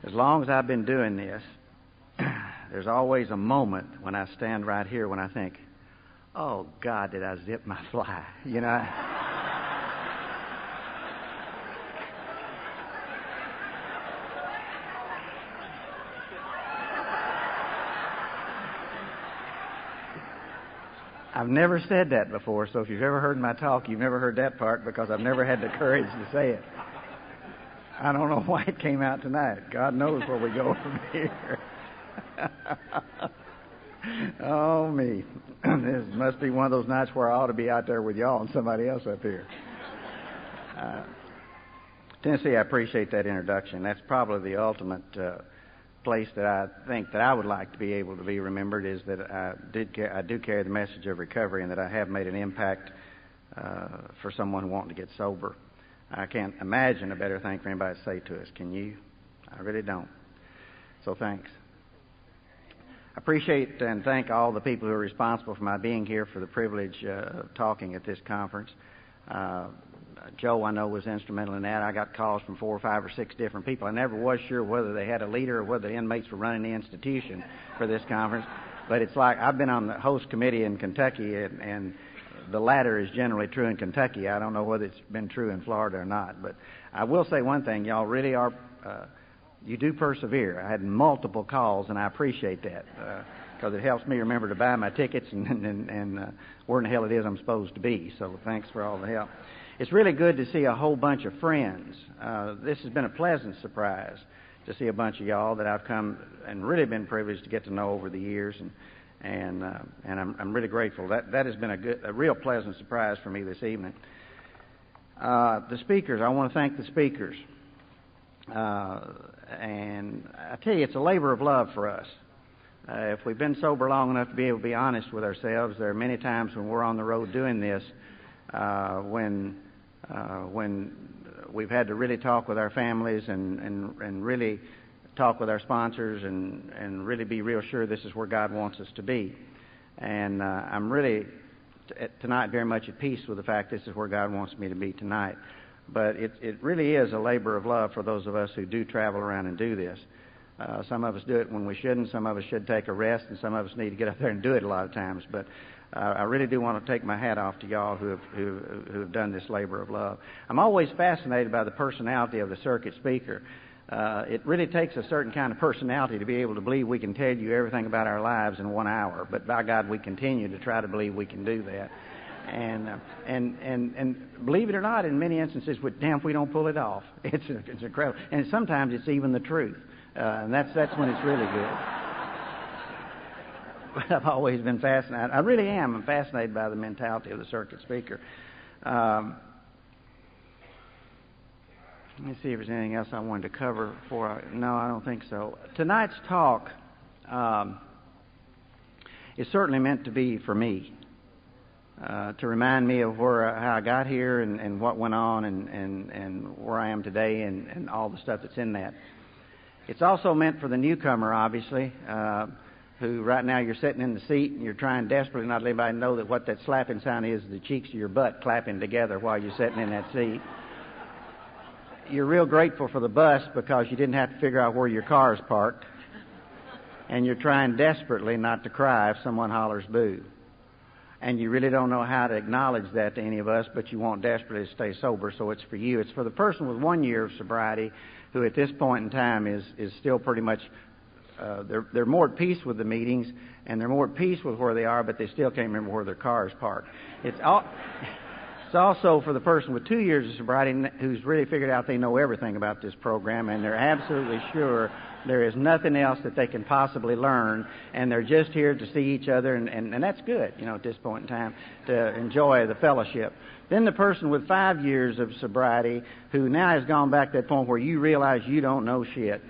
as long as I've been doing this, there's always a moment when I stand right here when I think, oh, God, did I zip my fly? You know? I've never said that before, so if you've ever heard my talk, you've never heard that part because I've never had the courage to say it. I don't know why it came out tonight. God knows where we go from here. Oh, me. This must be one of those nights where I ought to be out there with y'all and somebody else up here. Tennessee, I appreciate that introduction. That's probably the ultimate place that I think that I would like to be able to be remembered is that I do carry the message of recovery and that I have made an impact for someone wanting to get sober. I can't imagine a better thing for anybody to say to us. Can you? I really don't. So thanks. I appreciate and thank all the people who are responsible for my being here for the privilege of talking at this conference. Joe, I know, was instrumental in that. I got calls from 4 or 5 or 6 different people. I never was sure whether they had a leader or whether the inmates were running the institution for this conference. But it's like I've been on the host committee in Kentucky, and the latter is generally true in Kentucky. I don't know whether it's been true in Florida or not. But I will say one thing. Y'all really are, you do persevere. I had multiple calls, and I appreciate that because it helps me remember to buy my tickets and where in the hell it is I'm supposed to be. So thanks for all the help. It's really good to see a whole bunch of friends. This has been a pleasant surprise to see a bunch of y'all that I've come and really been privileged to get to know over the years, and I'm really grateful. That has been a real pleasant surprise for me this evening. The speakers, I want to thank the speakers, and I tell you, it's a labor of love for us. If we've been sober long enough to be able to be honest with ourselves, there are many times when we're on the road doing this, when we've had to really talk with our families and really talk with our sponsors and really be real sure this is where God wants us to be. And I'm really tonight very much at peace with the fact this is where God wants me to be tonight. But it really is a labor of love for those of us who do travel around and do this. Some of us do it when we shouldn't. Some of us should take a rest, and some of us need to get up there and do it a lot of times. But I really do want to take my hat off to y'all who have done this labor of love. I'm always fascinated by the personality of the circuit speaker. It really takes a certain kind of personality to be able to believe we can tell you everything about our lives in 1 hour. But by God, we continue to try to believe we can do that. And believe it or not, in many instances, damn if we don't pull it off. It's incredible. And sometimes it's even the truth. And that's when it's really good. But I've always been fascinated. I really am. I'm fascinated by the mentality of the circuit speaker. Let me see if there's anything else I wanted to cover before No, I don't think so. Tonight's talk is certainly meant to be for me, to remind me of how I got here and what went on and where I am today and all the stuff that's in that. It's also meant for the newcomer, obviously, who right now you're sitting in the seat and you're trying desperately not to let anybody know that what that slapping sound is the cheeks of your butt clapping together while you're sitting in that seat. You're real grateful for the bus because you didn't have to figure out where your car is parked. And you're trying desperately not to cry if someone hollers boo. And you really don't know how to acknowledge that to any of us, but you want desperately to stay sober, so it's for you. It's for the person with 1 year of sobriety who at this point in time is still pretty much, they're more at peace with the meetings, and they're more at peace with where they are, but they still can't remember where their car is parked. It's also for the person with 2 years of sobriety who's really figured out they know everything about this program, and they're absolutely sure there is nothing else that they can possibly learn, and they're just here to see each other, and that's good, at this point in time, to enjoy the fellowship. Then the person with 5 years of sobriety who now has gone back to that point where you realize you don't know shit.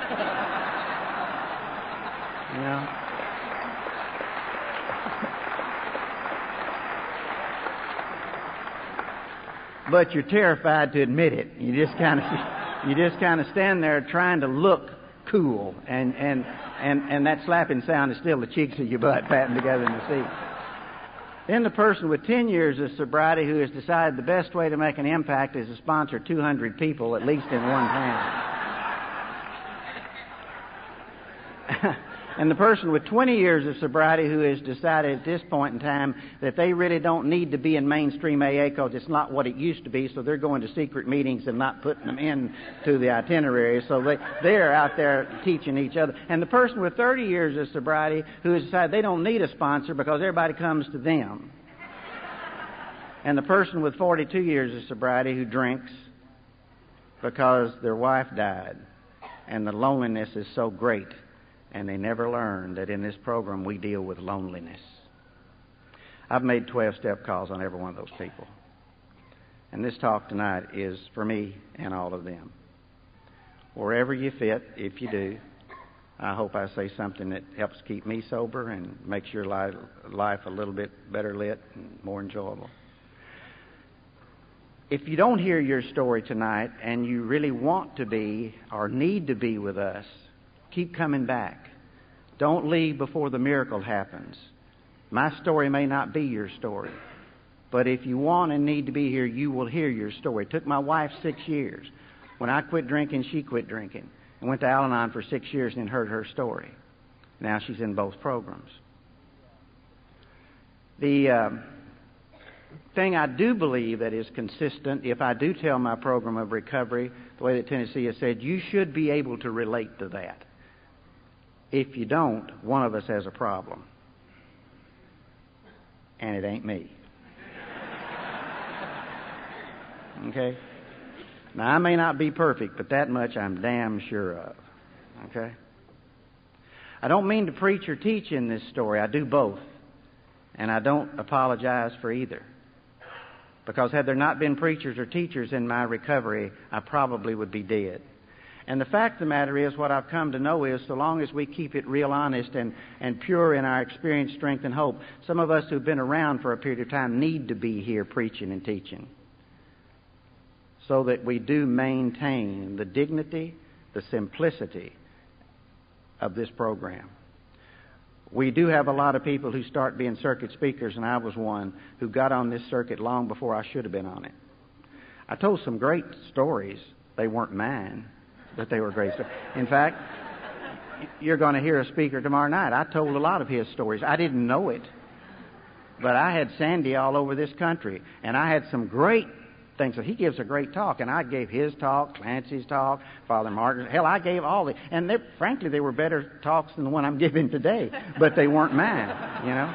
But you're terrified to admit it. You just kind of stand there trying to look cool, and that slapping sound is still the cheeks of your butt patting together in the seat. Then the person with 10 years of sobriety who has decided the best way to make an impact is to sponsor 200 people, at least in one town. And the person with 20 years of sobriety who has decided at this point in time that they really don't need to be in mainstream AA because it's not what it used to be, so they're going to secret meetings and not putting them in to the itinerary, so they're out there teaching each other. And the person with 30 years of sobriety who has decided they don't need a sponsor because everybody comes to them. And the person with 42 years of sobriety who drinks because their wife died and the loneliness is so great. And they never learn that in this program we deal with loneliness. I've made 12-step calls on every one of those people. And this talk tonight is for me and all of them. Wherever you fit, if you do, I hope I say something that helps keep me sober and makes your life a little bit better lit and more enjoyable. If you don't hear your story tonight and you really want to be or need to be with us, keep coming back. Don't leave before the miracle happens. My story may not be your story, but if you want and need to be here, you will hear your story. It took my wife 6 years. When I quit drinking, she quit drinking. I went to Al-Anon for 6 years and heard her story. Now she's in both programs. The thing I do believe that is consistent, if I do tell my program of recovery, the way that Tennessee has said, you should be able to relate to that. If you don't, one of us has a problem. And it ain't me. Okay? Now, I may not be perfect, but that much I'm damn sure of. Okay? I don't mean to preach or teach in this story. I do both. And I don't apologize for either. Because had there not been preachers or teachers in my recovery, I probably would be dead. And the fact of the matter is, what I've come to know is, so long as we keep it real honest and pure in our experience, strength, and hope, some of us who've been around for a period of time need to be here preaching and teaching so that we do maintain the dignity, the simplicity of this program. We do have a lot of people who start being circuit speakers, and I was one who got on this circuit long before I should have been on it. I told some great stories. They weren't mine, but they were great stories. In fact, you're going to hear a speaker tomorrow night. I told a lot of his stories. I didn't know it, but I had Sandy all over this country, and I had some great things. So he gives a great talk, and I gave his talk, Clancy's talk, Father Martin. Hell, I gave all the, and frankly, they were better talks than the one I'm giving today, but they weren't mine, you know.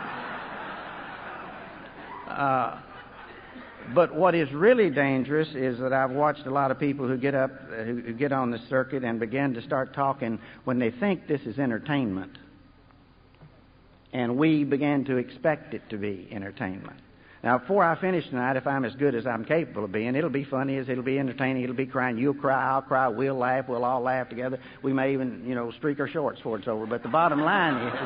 But what is really dangerous is that I've watched a lot of people who get up, who get on the circuit and begin to start talking when they think this is entertainment. And we begin to expect it to be entertainment. Now, before I finish tonight, if I'm as good as I'm capable of being, it'll be funny, it'll be entertaining, it'll be crying. You'll cry, I'll cry, we'll laugh, we'll all laugh together. We may even, streak our shorts before it's over. But the bottom line is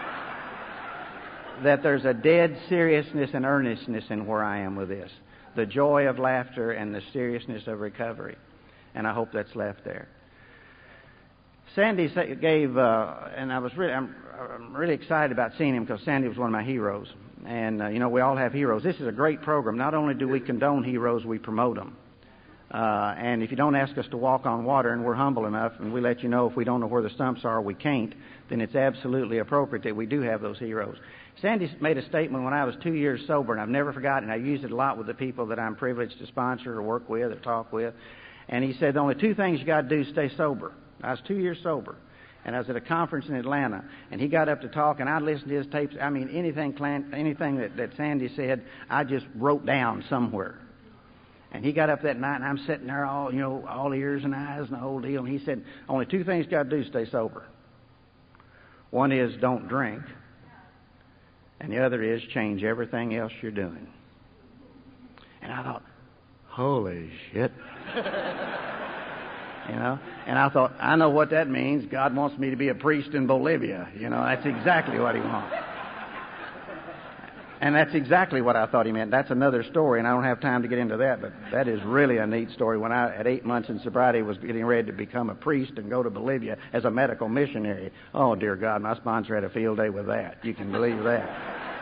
that there's a dead seriousness and earnestness in where I am with this. The joy of laughter and the seriousness of recovery. And I hope that's left there. Sandy gave, and I'm really excited about seeing him because Sandy was one of my heroes. And, we all have heroes. This is a great program. Not only do we condone heroes, we promote them. And if you don't ask us to walk on water, and we're humble enough, and we let you know if we don't know where the stumps are, we can't, then it's absolutely appropriate that we do have those heroes. Sandy made a statement when I was 2 years sober, and I've never forgotten. I use it a lot with the people that I'm privileged to sponsor or work with or talk with. And he said, the only two things you got to do is stay sober. I was 2 years sober, and I was at a conference in Atlanta, and he got up to talk, and I listened to his tapes. I mean, anything that Sandy said, I just wrote down somewhere. And he got up that night, and I'm sitting there all ears and eyes and the whole deal, and he said, only two things you got to do is stay sober. One is don't drink, and the other is change everything else you're doing. And I thought, holy shit. And I thought, I know what that means. God wants me to be a priest in Bolivia. That's exactly what he wants. And that's exactly what I thought he meant. That's another story, and I don't have time to get into that, but that is really a neat story. When I, at 8 months in sobriety, was getting ready to become a priest and go to Bolivia as a medical missionary. Oh, dear God, my sponsor had a field day with that. You can believe that.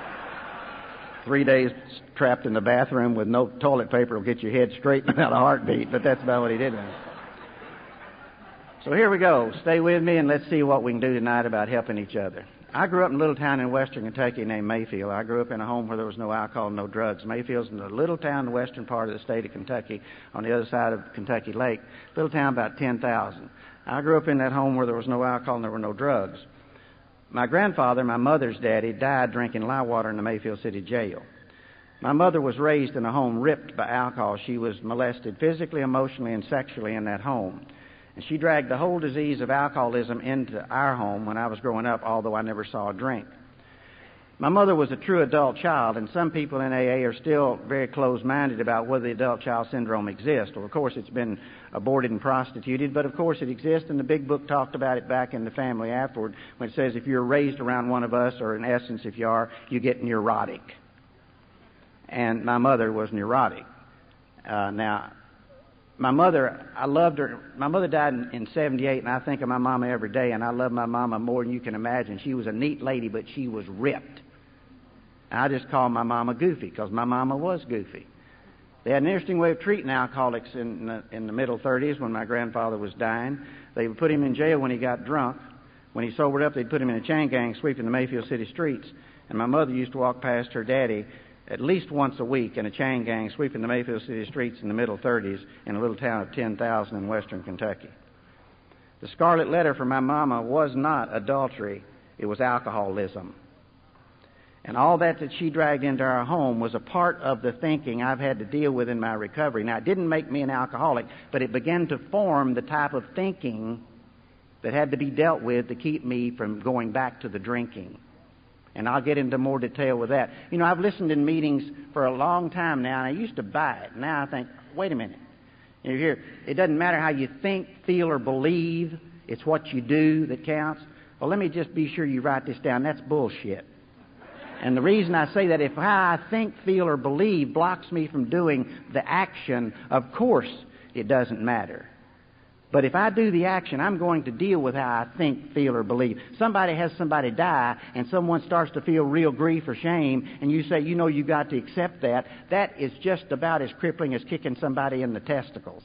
3 days trapped in the bathroom with no toilet paper will get your head straight without a heartbeat, but that's about what he did. So here we go. Stay with me and let's see what we can do tonight about helping each other. I grew up in a little town in western Kentucky named Mayfield. I grew up in a home where there was no alcohol, no drugs. Mayfield's in a little town in the western part of the state of Kentucky on the other side of Kentucky Lake. Little town about 10,000. I grew up in that home where there was no alcohol and there were no drugs. My grandfather, my mother's daddy, died drinking lye water in the Mayfield City Jail. My mother was raised in a home ripped by alcohol. She was molested physically, emotionally, and sexually in that home. And she dragged the whole disease of alcoholism into our home when I was growing up, although I never saw a drink. My mother was a true adult child, and some people in AA are still very closed-minded about whether the adult child syndrome exists. Well, of course, it's been aborted and prostituted, but of course it exists, and the big book talked about it back in the family afterward when it says if you're raised around one of us, or in essence if you are, you get neurotic. And my mother was neurotic. Now, my mother, I loved her. My mother died in 78, and I think of my mama every day, and I love my mama more than you can imagine. She was a neat lady, but she was ripped. And I just call my mama Goofy, because my mama was goofy. They had an interesting way of treating alcoholics in the middle 30s when my grandfather was dying. They would put him in jail when he got drunk. When he sobered up, they'd put him in a chain gang sweeping the Mayfield City streets. And my mother used to walk past her daddy at least once a week in a chain gang sweeping the Mayfield City streets in the middle 30s in a little town of 10,000 in western Kentucky. The scarlet letter for my mama was not adultery, it was alcoholism. And all that she dragged into our home was a part of the thinking I've had to deal with in my recovery. Now, it didn't make me an alcoholic, but it began to form the type of thinking that had to be dealt with to keep me from going back to the drinking. And I'll get into more detail with that. You know, I've listened in meetings for a long time now, and I used to buy it. Now I think, wait a minute. You hear, it doesn't matter how you think, feel, or believe. It's what you do that counts. Well, let me just be sure you write this down. That's bullshit. And the reason I say that, if how I think, feel, or believe blocks me from doing the action, of course it doesn't matter. But if I do the action, I'm going to deal with how I think, feel, or believe. Somebody has somebody die, and someone starts to feel real grief or shame, and you say, you know, you've got to accept that. That is just about as crippling as kicking somebody in the testicles.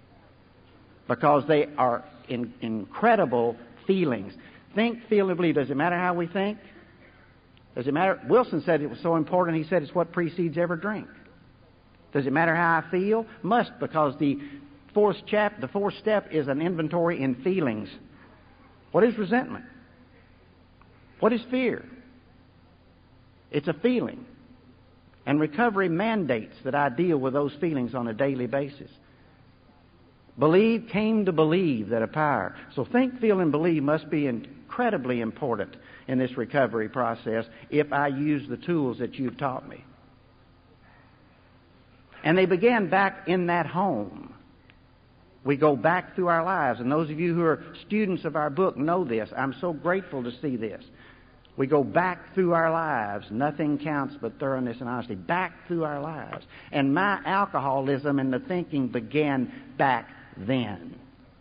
Because they are incredible feelings. Think, feel, and believe. Does it matter how we think? Does it matter? Wilson said it was so important, he said it's what precedes every drink. Does it matter how I feel? Must, because the fourth step is an inventory in feelings. What is resentment? What is fear? It's a feeling. And recovery mandates that I deal with those feelings on a daily basis. Believe came to believe that a power. So think, feel, and believe must be incredibly important in this recovery process if I use the tools that you've taught me. And they began back in that home. We go back through our lives, and those of you who are students of our book know this. I'm so grateful to see this. We go back through our lives. Nothing counts but thoroughness and honesty. Back through our lives. And my alcoholism and the thinking began back then.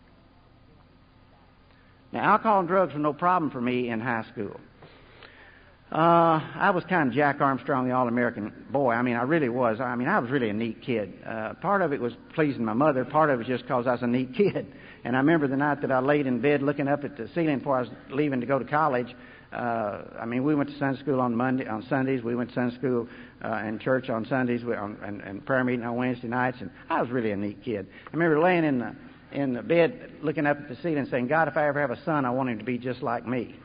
Now, alcohol and drugs were no problem for me in high school. I was kind of Jack Armstrong, the All-American boy. I mean, I really was. I mean, I was really a neat kid. Part of it was pleasing my mother. Part of it was just because I was a neat kid. And I remember the night that I laid in bed looking up at the ceiling before I was leaving to go to college. I mean, we went to Sunday school on Sundays. We went to Sunday school and church on Sundays and prayer meeting on Wednesday nights. And I was really a neat kid. I remember laying in the bed looking up at the ceiling saying, God, if I ever have a son, I want him to be just like me.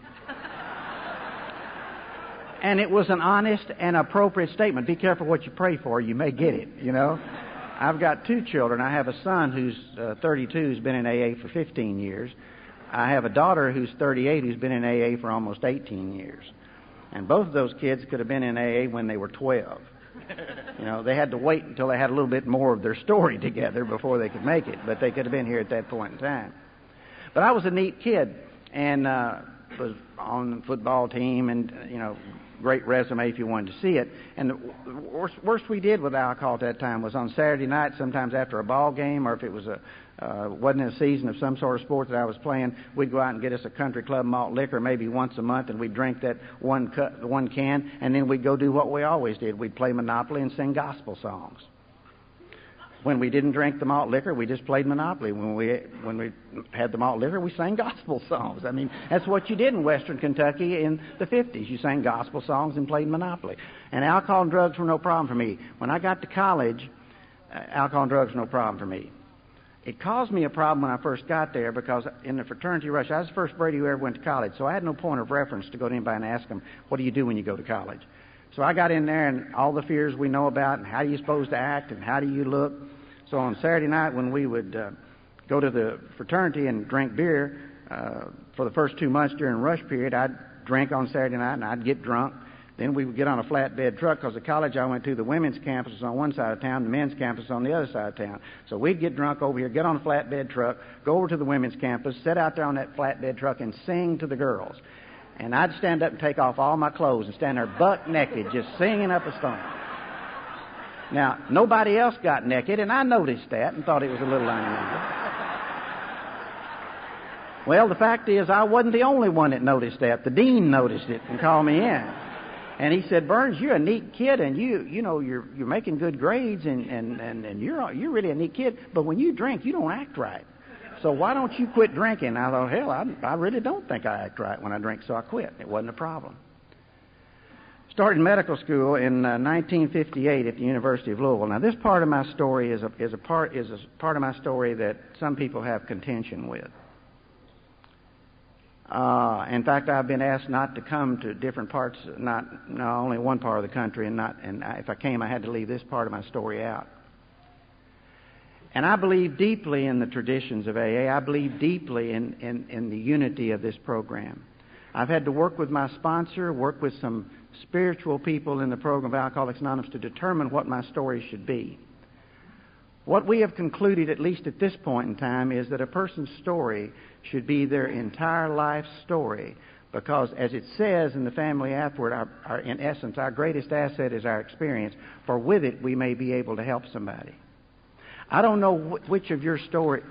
And it was an honest and appropriate statement. Be careful what you pray for. You may get it, you know. I've got 2 children. I have a son who's 32, who's been in AA for 15 years. I have a daughter who's 38, who's been in AA for almost 18 years. And both of those kids could have been in AA when they were 12. You know, they had to wait until they had a little bit more of their story together before they could make it. But they could have been here at that point in time. But I was a neat kid and was on the football team and, you know, great resume if you wanted to see it. And the worst we did with alcohol at that time was on Saturday night, sometimes after a ball game, or if it was wasn't in a season of some sort of sport that I was playing, we'd go out and get us a country club malt liquor maybe once a month, and we'd drink that one can, and then we'd go do what we always did. We'd play Monopoly and sing gospel songs. When we didn't drink the malt liquor, we just played Monopoly. When we had the malt liquor, we sang gospel songs. I mean, that's what you did in Western Kentucky in the 50s. You sang gospel songs and played Monopoly. And alcohol and drugs were no problem for me. When I got to college, alcohol and drugs were no problem for me. It caused me a problem when I first got there because in the fraternity rush, I was the first Brady who ever went to college, so I had no point of reference to go to anybody and ask them, what do you do when you go to college? So I got in there and all the fears we know about and how are you supposed to act and how do you look. So on Saturday night when we would go to the fraternity and drink beer, for the first 2 months during rush period, I'd drink on Saturday night and I'd get drunk. Then we would get on a flatbed truck because the college I went to, the women's campus was on one side of town, the men's campus was on the other side of town. So we'd get drunk over here, get on a flatbed truck, go over to the women's campus, sit out there on that flatbed truck and sing to the girls. And I'd stand up and take off all my clothes and stand there buck naked, just singing up a storm. Now, nobody else got naked, and I noticed that and thought it was a little unusual. Well, the fact is, I wasn't the only one that noticed that. The dean noticed it and called me in. And he said, Burns, you're a neat kid, and you're making good grades, and you're really a neat kid, but when you drink, you don't act right. So why don't you quit drinking? I thought, hell, I really don't think I act right when I drink, so I quit. It wasn't a problem. Started medical school in 1958 at the University of Louisville. Now, this part of my story is a part of my story that some people have contention with. In fact, I've been asked not to come to different parts, only one part of the country, and if I came, I had to leave this part of my story out. And I believe deeply in the traditions of AA. I believe deeply in the unity of this program. I've had to work with my sponsor, work with some spiritual people in the program of Alcoholics Anonymous to determine what my story should be. What we have concluded, at least at this point in time, is that a person's story should be their entire life story, because as it says in the family afterward, in essence, our greatest asset is our experience, for with it we may be able to help somebody. I don't know which of your story...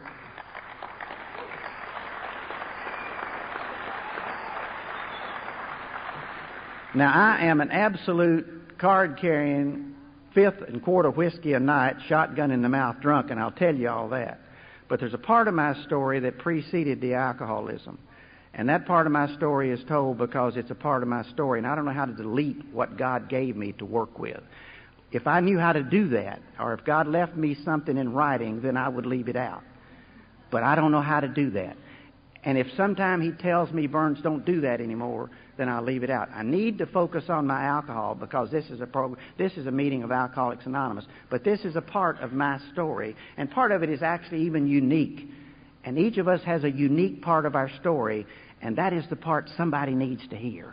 Now, I am an absolute card-carrying, fifth and quarter whiskey a night, shotgun in the mouth drunk, and I'll tell you all that. But there's a part of my story that preceded the alcoholism. And that part of my story is told because it's a part of my story, and I don't know how to delete what God gave me to work with. If I knew how to do that, or if God left me something in writing, then I would leave it out. But I don't know how to do that. And if sometime He tells me, Burns, don't do that anymore, then I'll leave it out. I need to focus on my alcohol because this is a meeting of Alcoholics Anonymous. But this is a part of my story, and part of it is actually even unique. And each of us has a unique part of our story, and that is the part somebody needs to hear.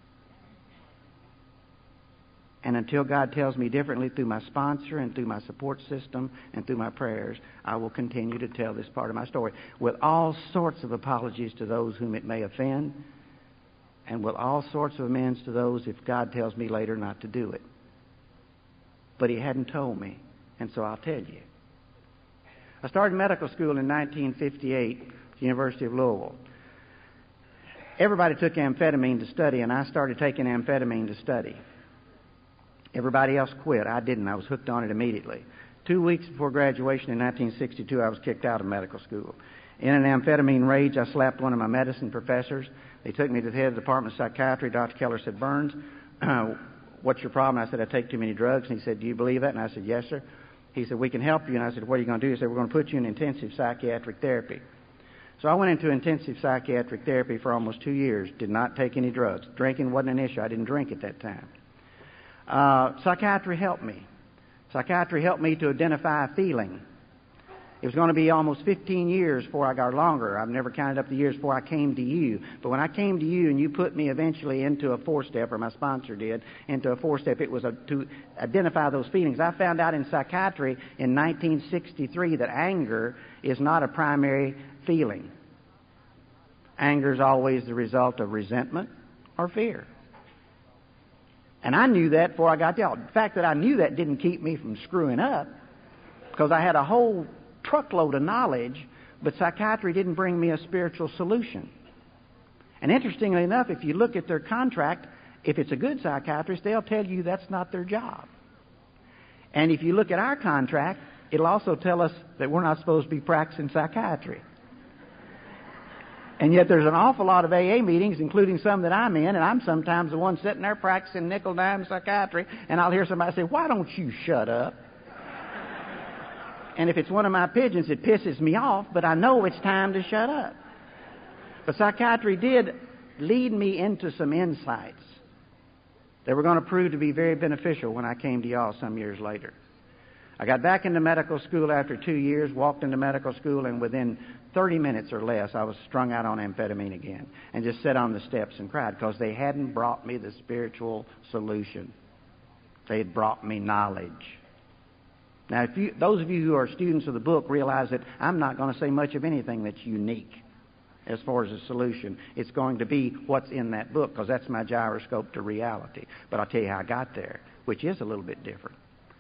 And until God tells me differently through my sponsor and through my support system and through my prayers, I will continue to tell this part of my story with all sorts of apologies to those whom it may offend, and with all sorts of amends to those if God tells me later not to do it. But He hadn't told me, and so I'll tell you. I started medical school in 1958 at the University of Louisville. Everybody took amphetamine to study, and I started taking amphetamine to study. Everybody else quit. I didn't. I was hooked on it immediately. 2 weeks before graduation in 1962, I was kicked out of medical school. In an amphetamine rage, I slapped one of my medicine professors. They took me to the head of the Department of Psychiatry. Dr. Keller said, Burns, what's your problem? I said, I take too many drugs. And he said, do you believe that? And I said, yes, sir. He said, we can help you. And I said, what are you going to do? He said, we're going to put you in intensive psychiatric therapy. So I went into intensive psychiatric therapy for almost 2 years, did not take any drugs. Drinking wasn't an issue. I didn't drink at that time. Psychiatry helped me. Psychiatry helped me to identify a feeling. It was going to be almost 15 years before I got longer. I've never counted up the years before I came to you. But when I came to you and you put me eventually into a 4-step, or my sponsor did, into a 4-step, it was to identify those feelings. I found out in psychiatry in 1963 that anger is not a primary feeling. Anger is always the result of resentment or fear. And I knew that before I got there. The fact that I knew that didn't keep me from screwing up, because I had a whole truckload of knowledge, but psychiatry didn't bring me a spiritual solution. And interestingly enough, if you look at their contract, if it's a good psychiatrist, they'll tell you that's not their job. And if you look at our contract, it'll also tell us that we're not supposed to be practicing psychiatry. And yet there's an awful lot of AA meetings, including some that I'm in, and I'm sometimes the one sitting there practicing nickel-dime psychiatry, and I'll hear somebody say, "Why don't you shut up?" And if it's one of my pigeons, it pisses me off, but I know it's time to shut up. But psychiatry did lead me into some insights that were going to prove to be very beneficial when I came to y'all some years later. I got back into medical school after 2 years, walked into medical school, and within 30 minutes or less, I was strung out on amphetamine again and just sat on the steps and cried because they hadn't brought me the spiritual solution. They had brought me knowledge. Now, those of you who are students of the book realize that I'm not going to say much of anything that's unique as far as a solution. It's going to be what's in that book because that's my gyroscope to reality. But I'll tell you how I got there, which is a little bit different.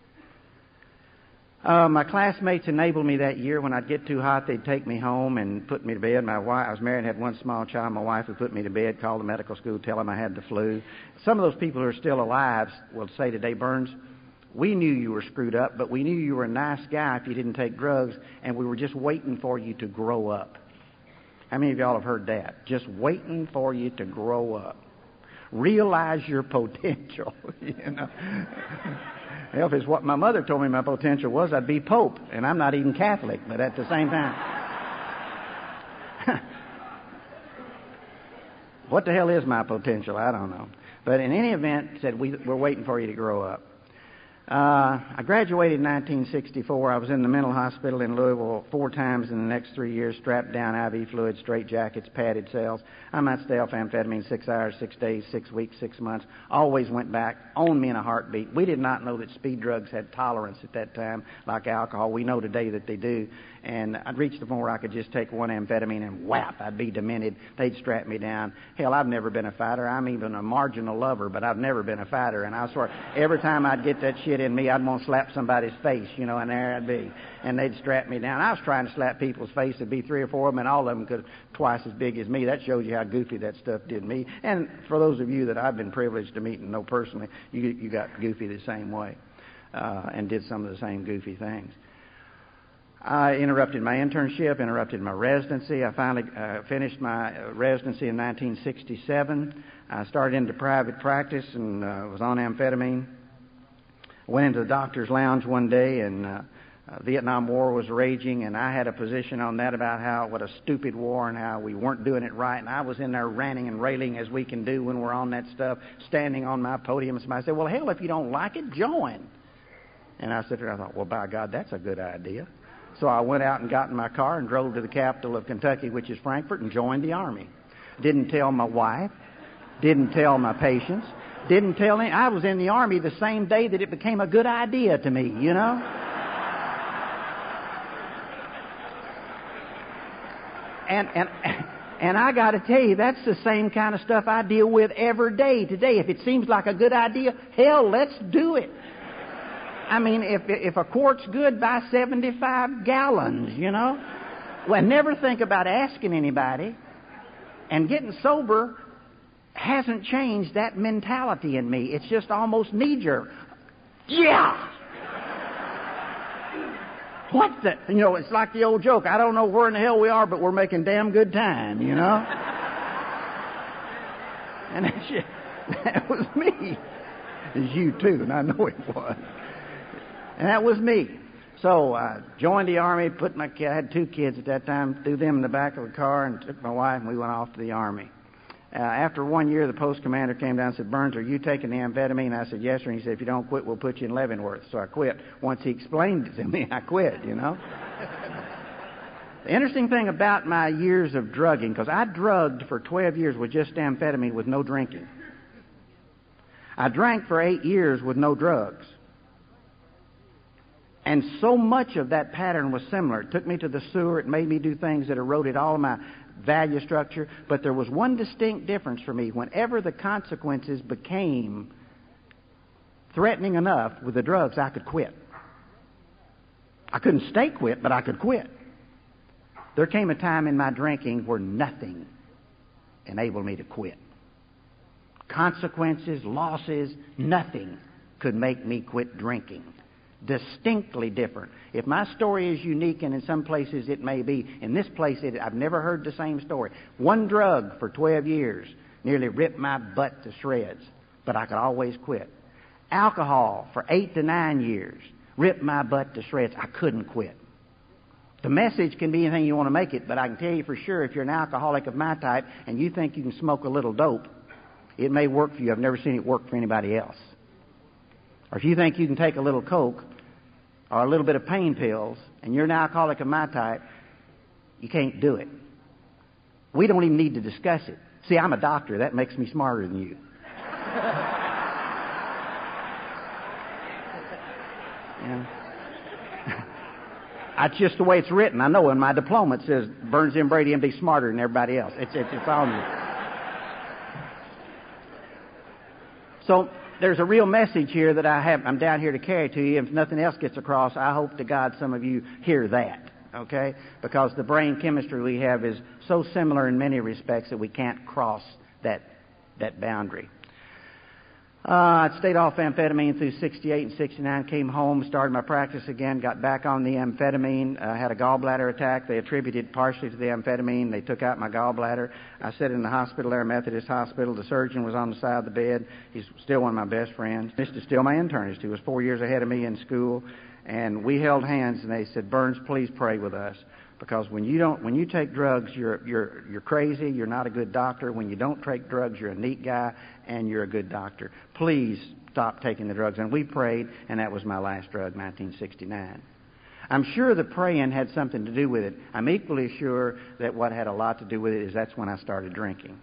My classmates enabled me that year. When I'd get too hot, they'd take me home and put me to bed. I was married and had one small child. My wife would put me to bed, call the medical school, tell them I had the flu. Some of those people who are still alive will say today, "Burns, we knew you were screwed up, but we knew you were a nice guy if you didn't take drugs, and we were just waiting for you to grow up." How many of y'all have heard that? Just waiting for you to grow up. Realize your potential, you know. Hell, if it's what my mother told me my potential was, I'd be Pope, and I'm not even Catholic, but at the same time. What the hell is my potential? I don't know. But in any event, said we're waiting for you to grow up. I graduated in 1964. I was in the mental hospital in Louisville 4 times in the next 3 years, strapped down, IV fluid, straight jackets, padded cells. I might stay off amphetamine 6 hours, 6 days, 6 weeks, 6 months. Always went back, owned me in a heartbeat. We did not know that speed drugs had tolerance at that time, like alcohol. We know today that they do. And I'd reached the point where I could just take one amphetamine and whap, I'd be demented. They'd strap me down. Hell, I've never been a fighter. I'm even a marginal lover, but I've never been a fighter. And I swear, every time I'd get that shit in me, I'd want to slap somebody's face, you know, and there I'd be. And they'd strap me down. I was trying to slap people's face. There'd be 3 or 4 of them, and all of them could twice as big as me. That shows you how goofy that stuff did me. And for those of you that I've been privileged to meet and know personally, you got goofy the same way and did some of the same goofy things. I interrupted my internship, interrupted my residency. I finally finished my residency in 1967. I started into private practice and was on amphetamine. I went into the doctor's lounge one day, and Vietnam War was raging, and I had a position on that about what a stupid war and how we weren't doing it right. And I was in there ranting and railing as we can do when we're on that stuff, standing on my podium. And somebody said, "Well, hell, if you don't like it, join." And I said, I thought, well, by God, that's a good idea. So I went out and got in my car and drove to the capital of Kentucky, which is Frankfort, and joined the Army. Didn't tell my wife. Didn't tell my patients. Didn't tell any. I was in the Army the same day that it became a good idea to me, you know. And I got to tell you, that's the same kind of stuff I deal with every day today. If it seems like a good idea, hell, let's do it. I mean, if a quart's good, buy 75 gallons, you know. Well, never think about asking anybody. And getting sober hasn't changed that mentality in me. It's just almost knee-jerk. Yeah! What the? You know, it's like the old joke. I don't know where in the hell we are, but we're making damn good time, you know. And that was me. It's you too, and I know it was. And that was me. So I joined the Army, I had 2 kids at that time, threw them in the back of the car and took my wife, and we went off to the Army. After 1 year, the post commander came down and said, "Burns, are you taking the amphetamine?" I said, "Yes, sir." And he said, "If you don't quit, we'll put you in Leavenworth." So I quit. Once he explained it to me, I quit, you know. The interesting thing about my years of drugging, because I drugged for 12 years with just amphetamine with no drinking. I drank for 8 years with no drugs. And so much of that pattern was similar. It took me to the sewer. It made me do things that eroded all of my value structure. But there was one distinct difference for me. Whenever the consequences became threatening enough with the drugs, I could quit. I couldn't stay quit, but I could quit. There came a time in my drinking where nothing enabled me to quit. Consequences, losses, nothing could make me quit drinking. Distinctly different. If my story is unique, and in some places it may be, in this place I've never heard the same story. One drug for 12 years nearly ripped my butt to shreds, but I could always quit. Alcohol for 8 to 9 years ripped my butt to shreds. I couldn't quit. The message can be anything you want to make it, but I can tell you for sure, if you're an alcoholic of my type and you think you can smoke a little dope, it may work for you. I've never seen it work for anybody else. Or if you think you can take a little Coke or a little bit of pain pills and you're an alcoholic of my type, you can't do it. We don't even need to discuss it. See, I'm a doctor. That makes me smarter than you. You know? That's just the way it's written. I know in my diploma it says Burns M. Brady, MD, smarter than everybody else. It's on you. So there's a real message here that I'm down here to carry to you. If nothing else gets across, I hope to God some of you hear that, okay? Because the brain chemistry we have is so similar in many respects that we can't cross that boundary. I stayed off amphetamine through 68 and 69, came home, started my practice again, got back on the amphetamine, had a gallbladder attack. They attributed partially to the amphetamine. They took out my gallbladder. I sat in the hospital there, Methodist Hospital. The surgeon was on the side of the bed. He's still one of my best friends. This is still my internist. He was 4 years ahead of me in school. And we held hands, and they said, "Burns, please pray with us. Because when you take drugs, you're crazy. You're not a good doctor. When you don't take drugs, you're a neat guy, and you're a good doctor. Please stop taking the drugs." And we prayed, and that was my last drug, 1969. I'm sure the praying had something to do with it. I'm equally sure that what had a lot to do with it is that's when I started drinking.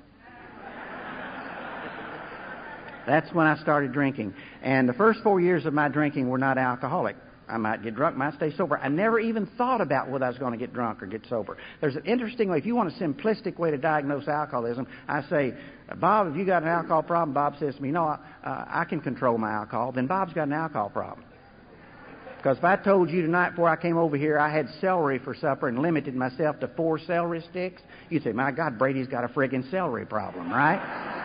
That's when I started drinking. And the first 4 years of my drinking were not alcoholic. I might get drunk, might stay sober. I never even thought about whether I was going to get drunk or get sober. There's an interesting way. If you want a simplistic way to diagnose alcoholism, I say, "Bob, have you got an alcohol problem?" Bob says to me, "No, I can control my alcohol." Then Bob's got an alcohol problem. Because if I told you tonight before I came over here I had celery for supper and limited myself to 4 celery sticks, you'd say, "My God, Brady's got a friggin' celery problem," right?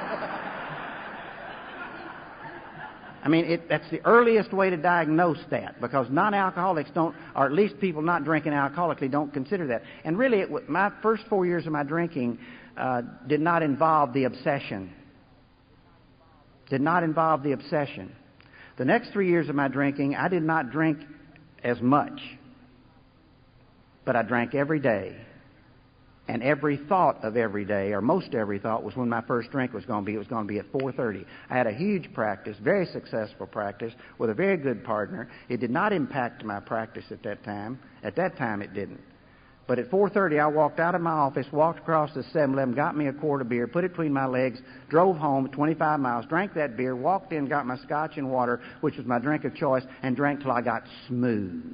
I mean, that's the earliest way to diagnose that, because non-alcoholics don't, or at least people not drinking alcoholically, don't consider that. And really, my first 4 years of my drinking did not involve the obsession. Did not involve the obsession. The next 3 years of my drinking, I did not drink as much, but I drank every day. And every thought of every day, or most every thought, was when my first drink was going to be. It was going to be at 4:30. I had a huge practice, very successful practice, with a very good partner. It did not impact my practice at that time. At that time, it didn't. But at 4:30, I walked out of my office, walked across the 7-Eleven, got me a quart of beer, put it between my legs, drove home 25 miles, drank that beer, walked in, got my scotch and water, which was my drink of choice, and drank till I got smooth.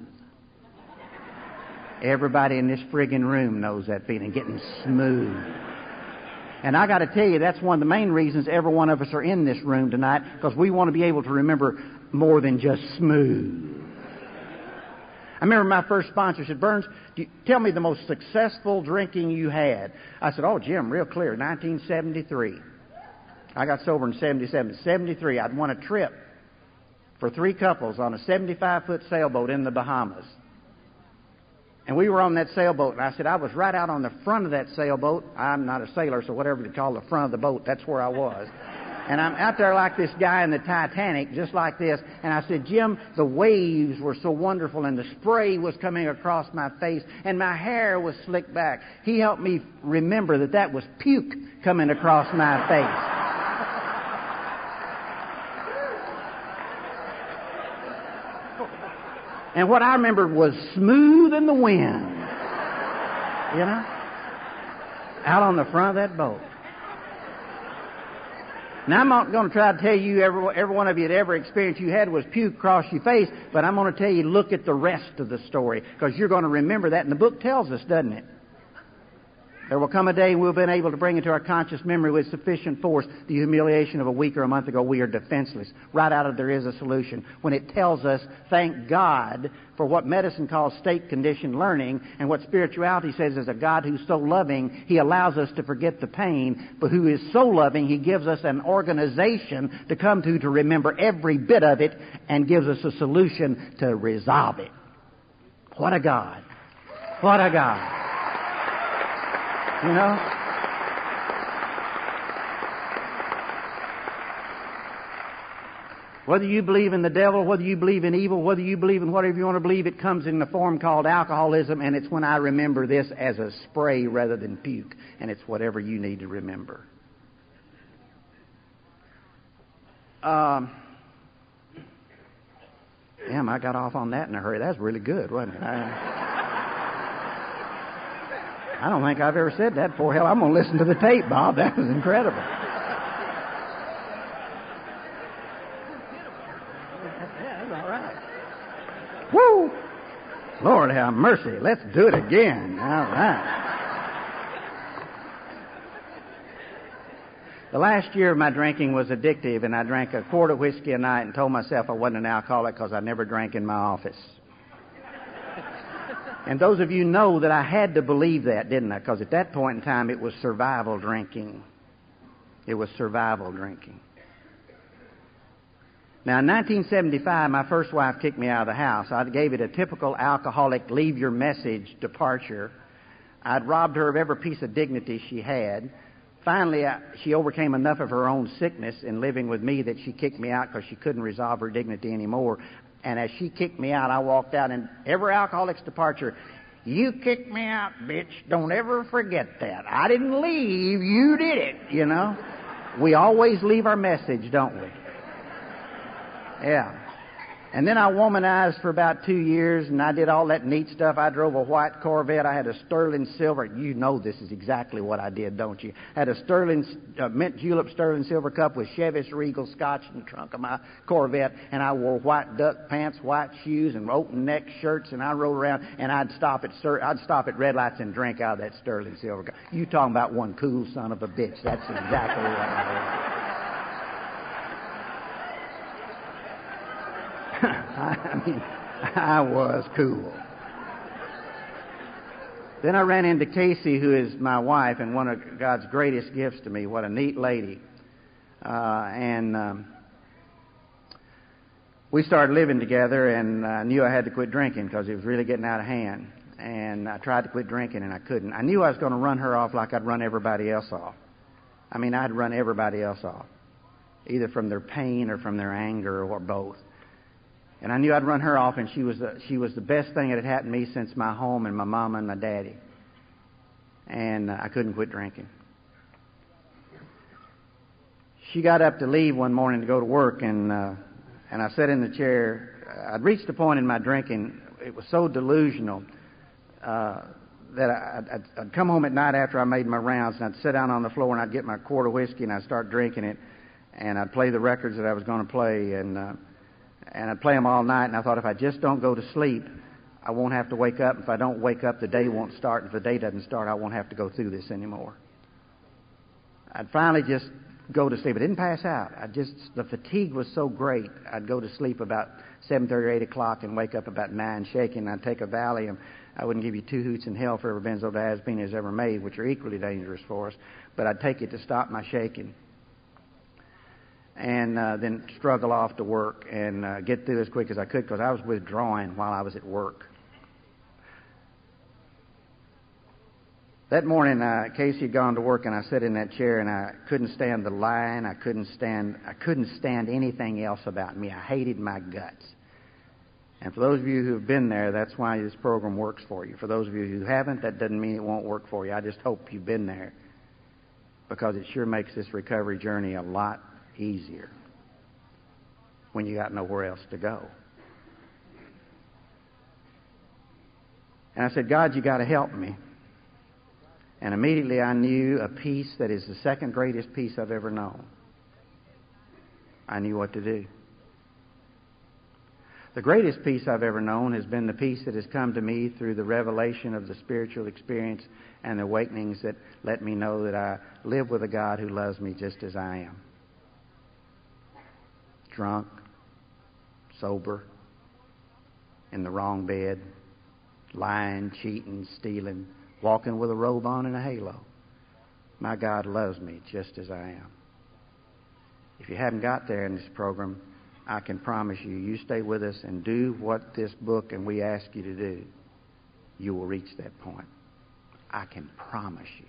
Everybody in this friggin' room knows that feeling, getting smooth. And I got to tell you, that's one of the main reasons every one of us are in this room tonight, because we want to be able to remember more than just smooth. I remember my first sponsor said, "Burns, tell me the most successful drinking you had." I said, "Oh, Jim, real clear, 1973. I got sober in 77. 73, I'd won a trip for 3 couples on a 75-foot sailboat in the Bahamas. And we were on that sailboat, and I said, I was right out on the front of that sailboat. I'm not a sailor, so whatever they call the front of the boat, that's where I was. And I'm out there like this guy in the Titanic, just like this. And I said, "Jim, the waves were so wonderful, and the spray was coming across my face, and my hair was slicked back." He helped me remember that was puke coming across my face. And what I remembered was smooth in the wind. You know? Out on the front of that boat. Now, I'm not going to try to tell you every one of you that every experience you had was puke across your face, but I'm going to tell you, look at the rest of the story, because you're going to remember that, and the book tells us, doesn't it? There will come a day we'll be able to bring into our conscious memory with sufficient force the humiliation of a week or a month ago. We are defenseless. Right out of there is a solution. When it tells us, thank God for what medicine calls state-conditioned learning, and what spirituality says is a God who's so loving, He allows us to forget the pain, but who is so loving, He gives us an organization to come to remember every bit of it, and gives us a solution to resolve it. What a God. What a God. You know? Whether you believe in the devil, whether you believe in evil, whether you believe in whatever you want to believe, it comes in the form called alcoholism, and it's when I remember this as a spray rather than puke, and it's whatever you need to remember. Damn, I got off on that in a hurry. That was really good, wasn't it? I don't think I've ever said that before. Hell, I'm going to listen to the tape, Bob. That was incredible. Yeah, that's all right. Woo! Lord have mercy. Let's do it again. All right. The last year of my drinking was addictive, and I drank a quart of whiskey a night and told myself I wasn't an alcoholic because I never drank in my office. And those of you know that I had to believe that, didn't I? Because at that point in time, it was survival drinking. It was survival drinking. Now, in 1975, my first wife kicked me out of the house. I gave it a typical alcoholic leave your message departure. I'd robbed her of every piece of dignity she had. Finally, she overcame enough of her own sickness in living with me that she kicked me out because she couldn't resolve her dignity anymore. And as she kicked me out, I walked out, and every alcoholic's departure, you kicked me out, bitch. Don't ever forget that. I didn't leave. You did it, you know. We always leave our message, don't we? Yeah. And then I womanized for about 2 years, and I did all that neat stuff. I drove a white Corvette. I had a sterling silver. You know this is exactly what I did, don't you? I had a mint julep sterling silver cup with Chivas Regal Scotch in the trunk of my Corvette, and I wore white duck pants, white shoes, and open neck shirts, and I rode around, and I'd stop at red lights and drink out of that sterling silver cup. You talking about one cool son of a bitch. That's exactly what I did. I mean, I was cool. Then I ran into Casey, who is my wife and one of God's greatest gifts to me. What a neat lady. We started living together, and I knew I had to quit drinking because it was really getting out of hand. And I tried to quit drinking, and I couldn't. I knew I was going to run her off like I'd run everybody else off. I mean, I'd run everybody else off, either from their pain or from their anger or both. And I knew I'd run her off, and she was the best thing that had happened to me since my home and my mama and my daddy. And I couldn't quit drinking. She got up to leave one morning to go to work, and I sat in the chair. I'd reached a point in my drinking, it was so delusional that I'd come home at night after I made my rounds, and I'd sit down on the floor, and I'd get my quart of whiskey, and I'd start drinking it, and I'd play the records that I was going to play, and I'd play them all night, and I thought, if I just don't go to sleep, I won't have to wake up. If I don't wake up, the day won't start. If the day doesn't start, I won't have to go through this anymore. I'd finally just go to sleep. I didn't pass out. The fatigue was so great, I'd go to sleep about 7:30 or 8 o'clock and wake up about 9 shaking. I'd take a Valium. I wouldn't give you 2 hoots in hell for every benzodiazepine is ever made, which are equally dangerous for us, but I'd take it to stop my shaking. And then struggle off to work and get through as quick as I could because I was withdrawing while I was at work. That morning, Casey had gone to work, and I sat in that chair, and I couldn't stand the lying. I couldn't stand anything else about me. I hated my guts. And for those of you who have been there, that's why this program works for you. For those of you who haven't, that doesn't mean it won't work for you. I just hope you've been there, because it sure makes this recovery journey a lot easier when you got nowhere else to go. And I said, God, you got to help me. And immediately I knew a peace that is the second greatest peace I've ever known. I knew what to do. The greatest peace I've ever known has been the peace that has come to me through the revelation of the spiritual experience and the awakenings that let me know that I live with a God who loves me just as I am. Drunk, sober, in the wrong bed, lying, cheating, stealing, walking with a robe on and a halo. My God loves me just as I am. If you haven't got there in this program, I can promise you, you stay with us and do what this book and we ask you to do, you will reach that point. I can promise you.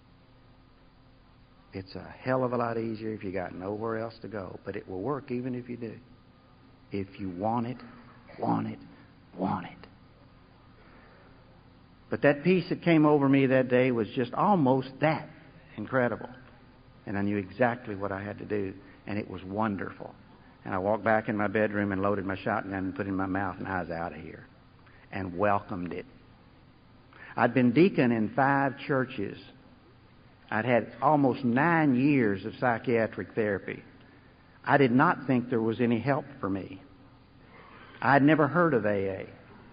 It's a hell of a lot easier if you got nowhere else to go, but it will work even if you do. If you want it, want it, want it. But that peace that came over me that day was just almost that incredible. And I knew exactly what I had to do, and it was wonderful. And I walked back in my bedroom and loaded my shotgun and put it in my mouth, and I was out of here and welcomed it. I'd been deacon in 5 churches. I'd had almost 9 years of psychiatric therapy. I did not think there was any help for me. I'd never heard of AA.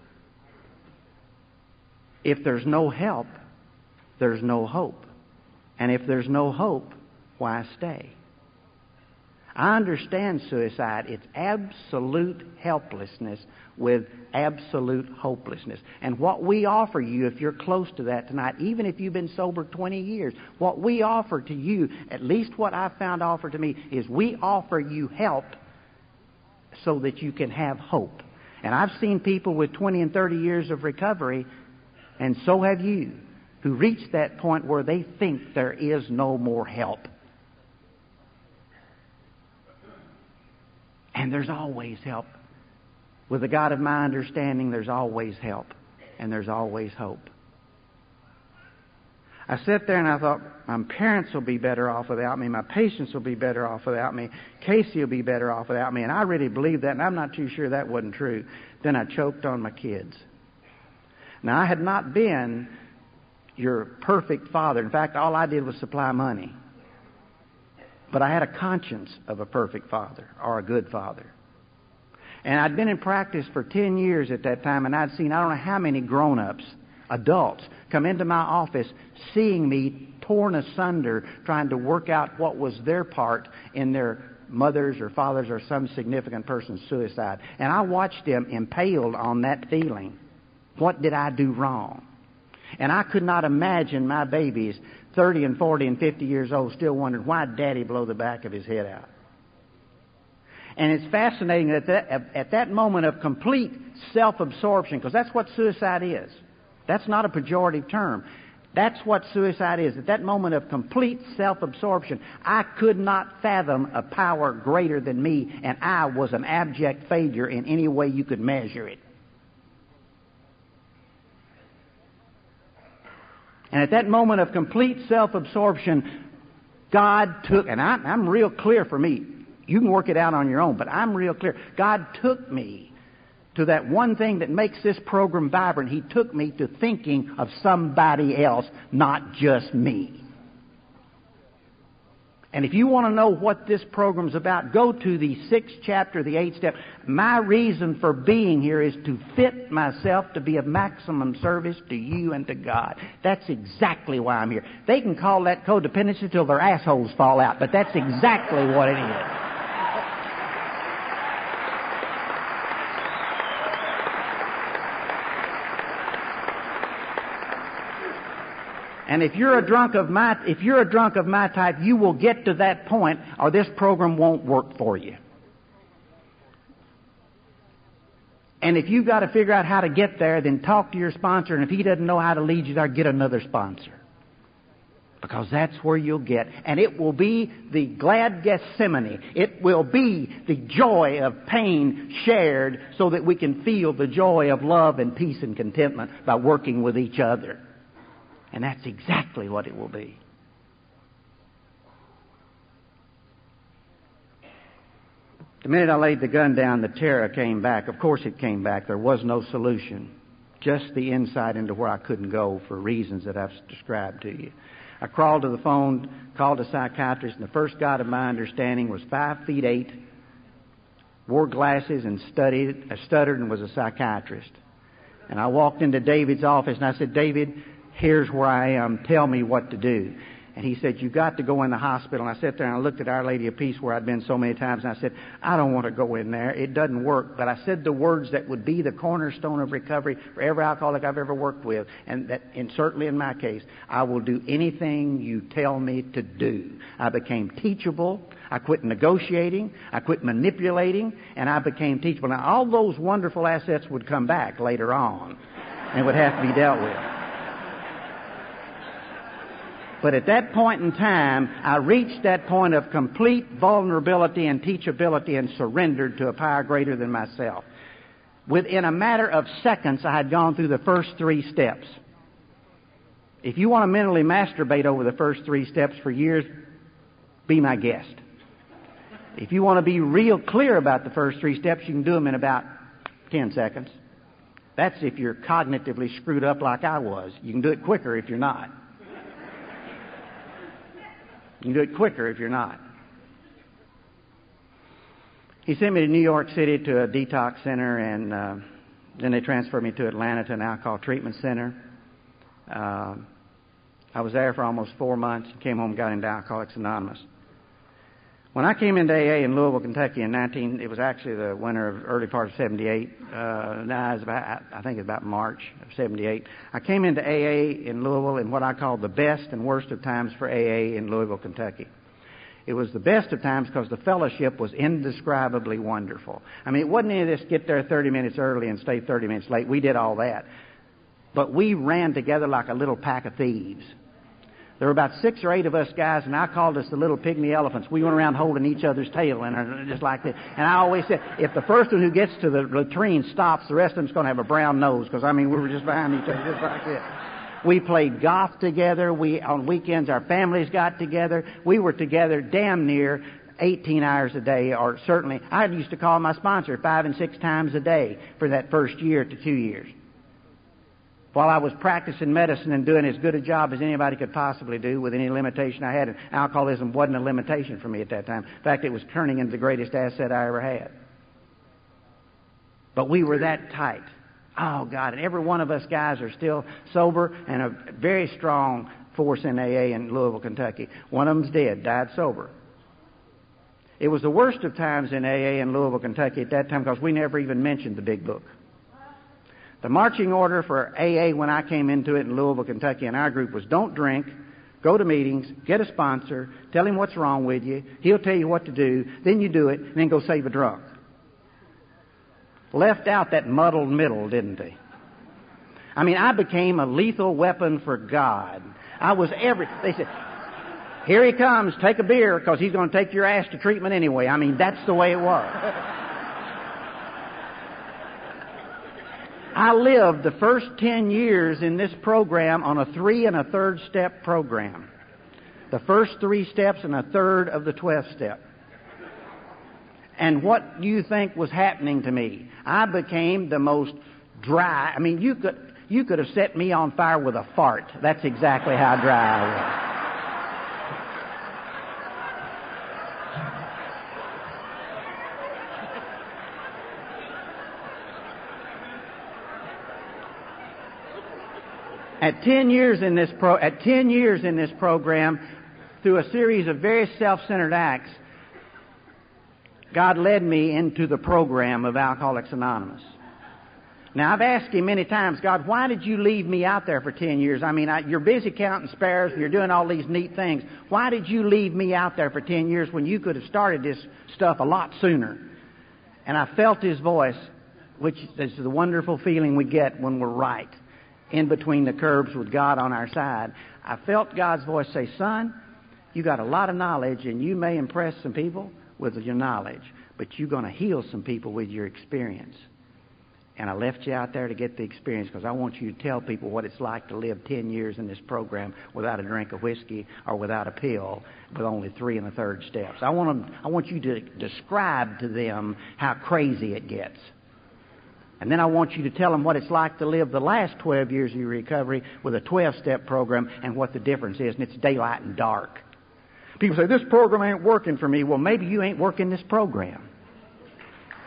If there's no help, there's no hope. And if there's no hope, why stay? I understand suicide. It's absolute helplessness with absolute hopelessness. And what we offer you, if you're close to that tonight, even if you've been sober 20 years, what we offer to you, at least what I've found offered to me, is we offer you help so that you can have hope. And I've seen people with 20 and 30 years of recovery, and so have you, who reach that point where they think there is no more help. And there's always help. With the God of my understanding, there's always help. And there's always hope. I sat there and I thought, my parents will be better off without me. My patients will be better off without me. Casey will be better off without me. And I really believed that, and I'm not too sure that wasn't true. Then I choked on my kids. Now, I had not been your perfect father. In fact, all I did was supply money. But I had a conscience of a perfect father or a good father. And I'd been in practice for 10 years at that time, and I'd seen I don't know how many grown-ups, adults, come into my office seeing me torn asunder trying to work out what was their part in their mother's or father's or some significant person's suicide. And I watched them impaled on that feeling. What did I do wrong? And I could not imagine my babies 30 and 40 and 50 years old still wondering why Daddy blow the back of his head out. And it's fascinating that at that moment of complete self-absorption, because that's what suicide is. That's not a pejorative term. That's what suicide is. At that moment of complete self-absorption, I could not fathom a power greater than me, and I was an abject failure in any way you could measure it. And at that moment of complete self-absorption, God took, and I'm real clear for me. You can work it out on your own, but I'm real clear. God took me to that one thing that makes this program vibrant. He took me to thinking of somebody else, not just me. And if you want to know what this program's about, go to the 6th chapter, the 8th step. My reason for being here is to fit myself to be of maximum service to you and to God. That's exactly why I'm here. They can call that codependency till their assholes fall out, but that's exactly what it is. And if you're a drunk of my type, you will get to that point, or this program won't work for you. And if you've got to figure out how to get there, then talk to your sponsor, and if he doesn't know how to lead you there, get another sponsor. Because that's where you'll get. And it will be the glad Gethsemane. It will be the joy of pain shared so that we can feel the joy of love and peace and contentment by working with each other. And that's exactly what it will be. The minute I laid the gun down, the terror came back. Of course it came back. There was no solution. Just the insight into where I couldn't go for reasons that I've described to you. I crawled to the phone, called a psychiatrist, and the first God of my understanding was 5'8", wore glasses and stuttered and was a psychiatrist. And I walked into David's office and I said, David, here's where I am. Tell me what to do. And he said, you got to go in the hospital. And I sat there and I looked at Our Lady of Peace where I'd been so many times. And I said, I don't want to go in there. It doesn't work. But I said the words that would be the cornerstone of recovery for every alcoholic I've ever worked with. And certainly in my case, I will do anything you tell me to do. I became teachable. I quit negotiating. I quit manipulating. And I became teachable. Now, all those wonderful assets would come back later on and would have to be dealt with. But at that point in time, I reached that point of complete vulnerability and teachability and surrendered to a power greater than myself. Within a matter of seconds, I had gone through the first 3 steps. If you want to mentally masturbate over the first 3 steps for years, be my guest. If you want to be real clear about the first 3 steps, you can do them in about 10 seconds. That's if you're cognitively screwed up like I was. You can do it quicker if you're not. You can do it quicker if you're not. He sent me to New York City to a detox center, and then they transferred me to Atlanta to an alcohol treatment center. I was there for almost 4 months and came home and got into Alcoholics Anonymous. When I came into AA in Louisville, Kentucky it was actually the winter of early part of 78. I think it's about March of 78. I came into AA in Louisville in what I call the best and worst of times for AA in Louisville, Kentucky. It was the best of times because the fellowship was indescribably wonderful. I mean, it wasn't any of this get there 30 minutes early and stay 30 minutes late. We did all that. But we ran together like a little pack of thieves. There were about 6 or 8 of us guys, and I called us the little pygmy elephants. We went around holding each other's tail and just like that. And I always said, if the first one who gets to the latrine stops, the rest of them's going to have a brown nose, because, I mean, we were just behind each other, just like that. We played golf together. On weekends, our families got together. We were together damn near 18 hours a day, or certainly, I used to call my sponsor 5 and 6 times a day for that first year to 2 years. While I was practicing medicine and doing as good a job as anybody could possibly do with any limitation I had, and alcoholism wasn't a limitation for me at that time. In fact, it was turning into the greatest asset I ever had. But we were that tight. Oh, God, and every one of us guys are still sober and a very strong force in AA in Louisville, Kentucky. One of them's dead, died sober. It was the worst of times in AA in Louisville, Kentucky at that time because we never even mentioned the big book. The marching order for AA when I came into it in Louisville, Kentucky, in our group was don't drink, go to meetings, get a sponsor, tell him what's wrong with you, he'll tell you what to do, then you do it, and then go save a drunk. Left out that muddled middle, didn't they? I mean, I became a lethal weapon for God. They said, here he comes, take a beer, because he's going to take your ass to treatment anyway. I mean, that's the way it was. I lived the first 10 years in this program on a 3 1/3 step program. The first 3 steps and 1/3 of the 12th step. And what do you think was happening to me? I became the most dry. I mean, you could have set me on fire with a fart. That's exactly how dry I was. At 10 years in this program, through a series of very self-centered acts, God led me into the program of Alcoholics Anonymous. Now, I've asked him many times, God, why did you leave me out there for 10 years? I mean, you're busy counting spares and you're doing all these neat things. Why did you leave me out there for 10 years when you could have started this stuff a lot sooner? And I felt his voice, which is the wonderful feeling we get when we're right, in between the curbs with God on our side. I felt God's voice say, son, you got a lot of knowledge and you may impress some people with your knowledge, but you're going to heal some people with your experience. And I left you out there to get the experience because I want you to tell people what it's like to live 10 years in this program without a drink of whiskey or without a pill with only 3 1/3 steps. I want you to describe to them how crazy it gets. And then I want you to tell them what it's like to live the last 12 years of your recovery with a 12-step program and what the difference is, and it's daylight and dark. People say, this program ain't working for me. Well, maybe you ain't working this program.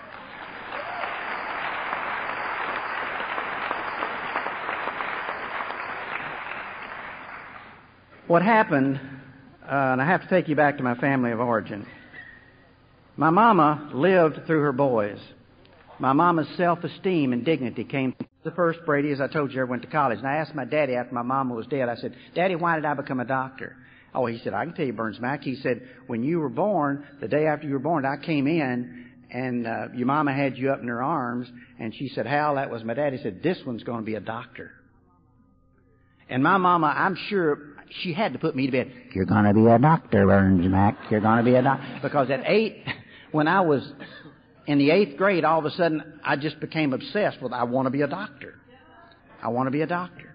What happened, and I have to take you back to my family of origin. My mama lived through her boys. My mama's self-esteem and dignity came from the first. Brady, as I told you, I went to college. And I asked my daddy after my mama was dead, I said, Daddy, why did I become a doctor? Oh, he said, I can tell you, Burns Mac. He said, when you were born, the day after you were born, I came in, and your mama had you up in her arms, and she said, Hal, that was my dad. He said, this one's going to be a doctor. And my mama, I'm sure, she had to put me to bed. You're going to be a doctor, Burns Mac. You're going to be a doctor. Because at 8, when I was in the 8th grade, all of a sudden, I just became obsessed with, I want to be a doctor. I want to be a doctor.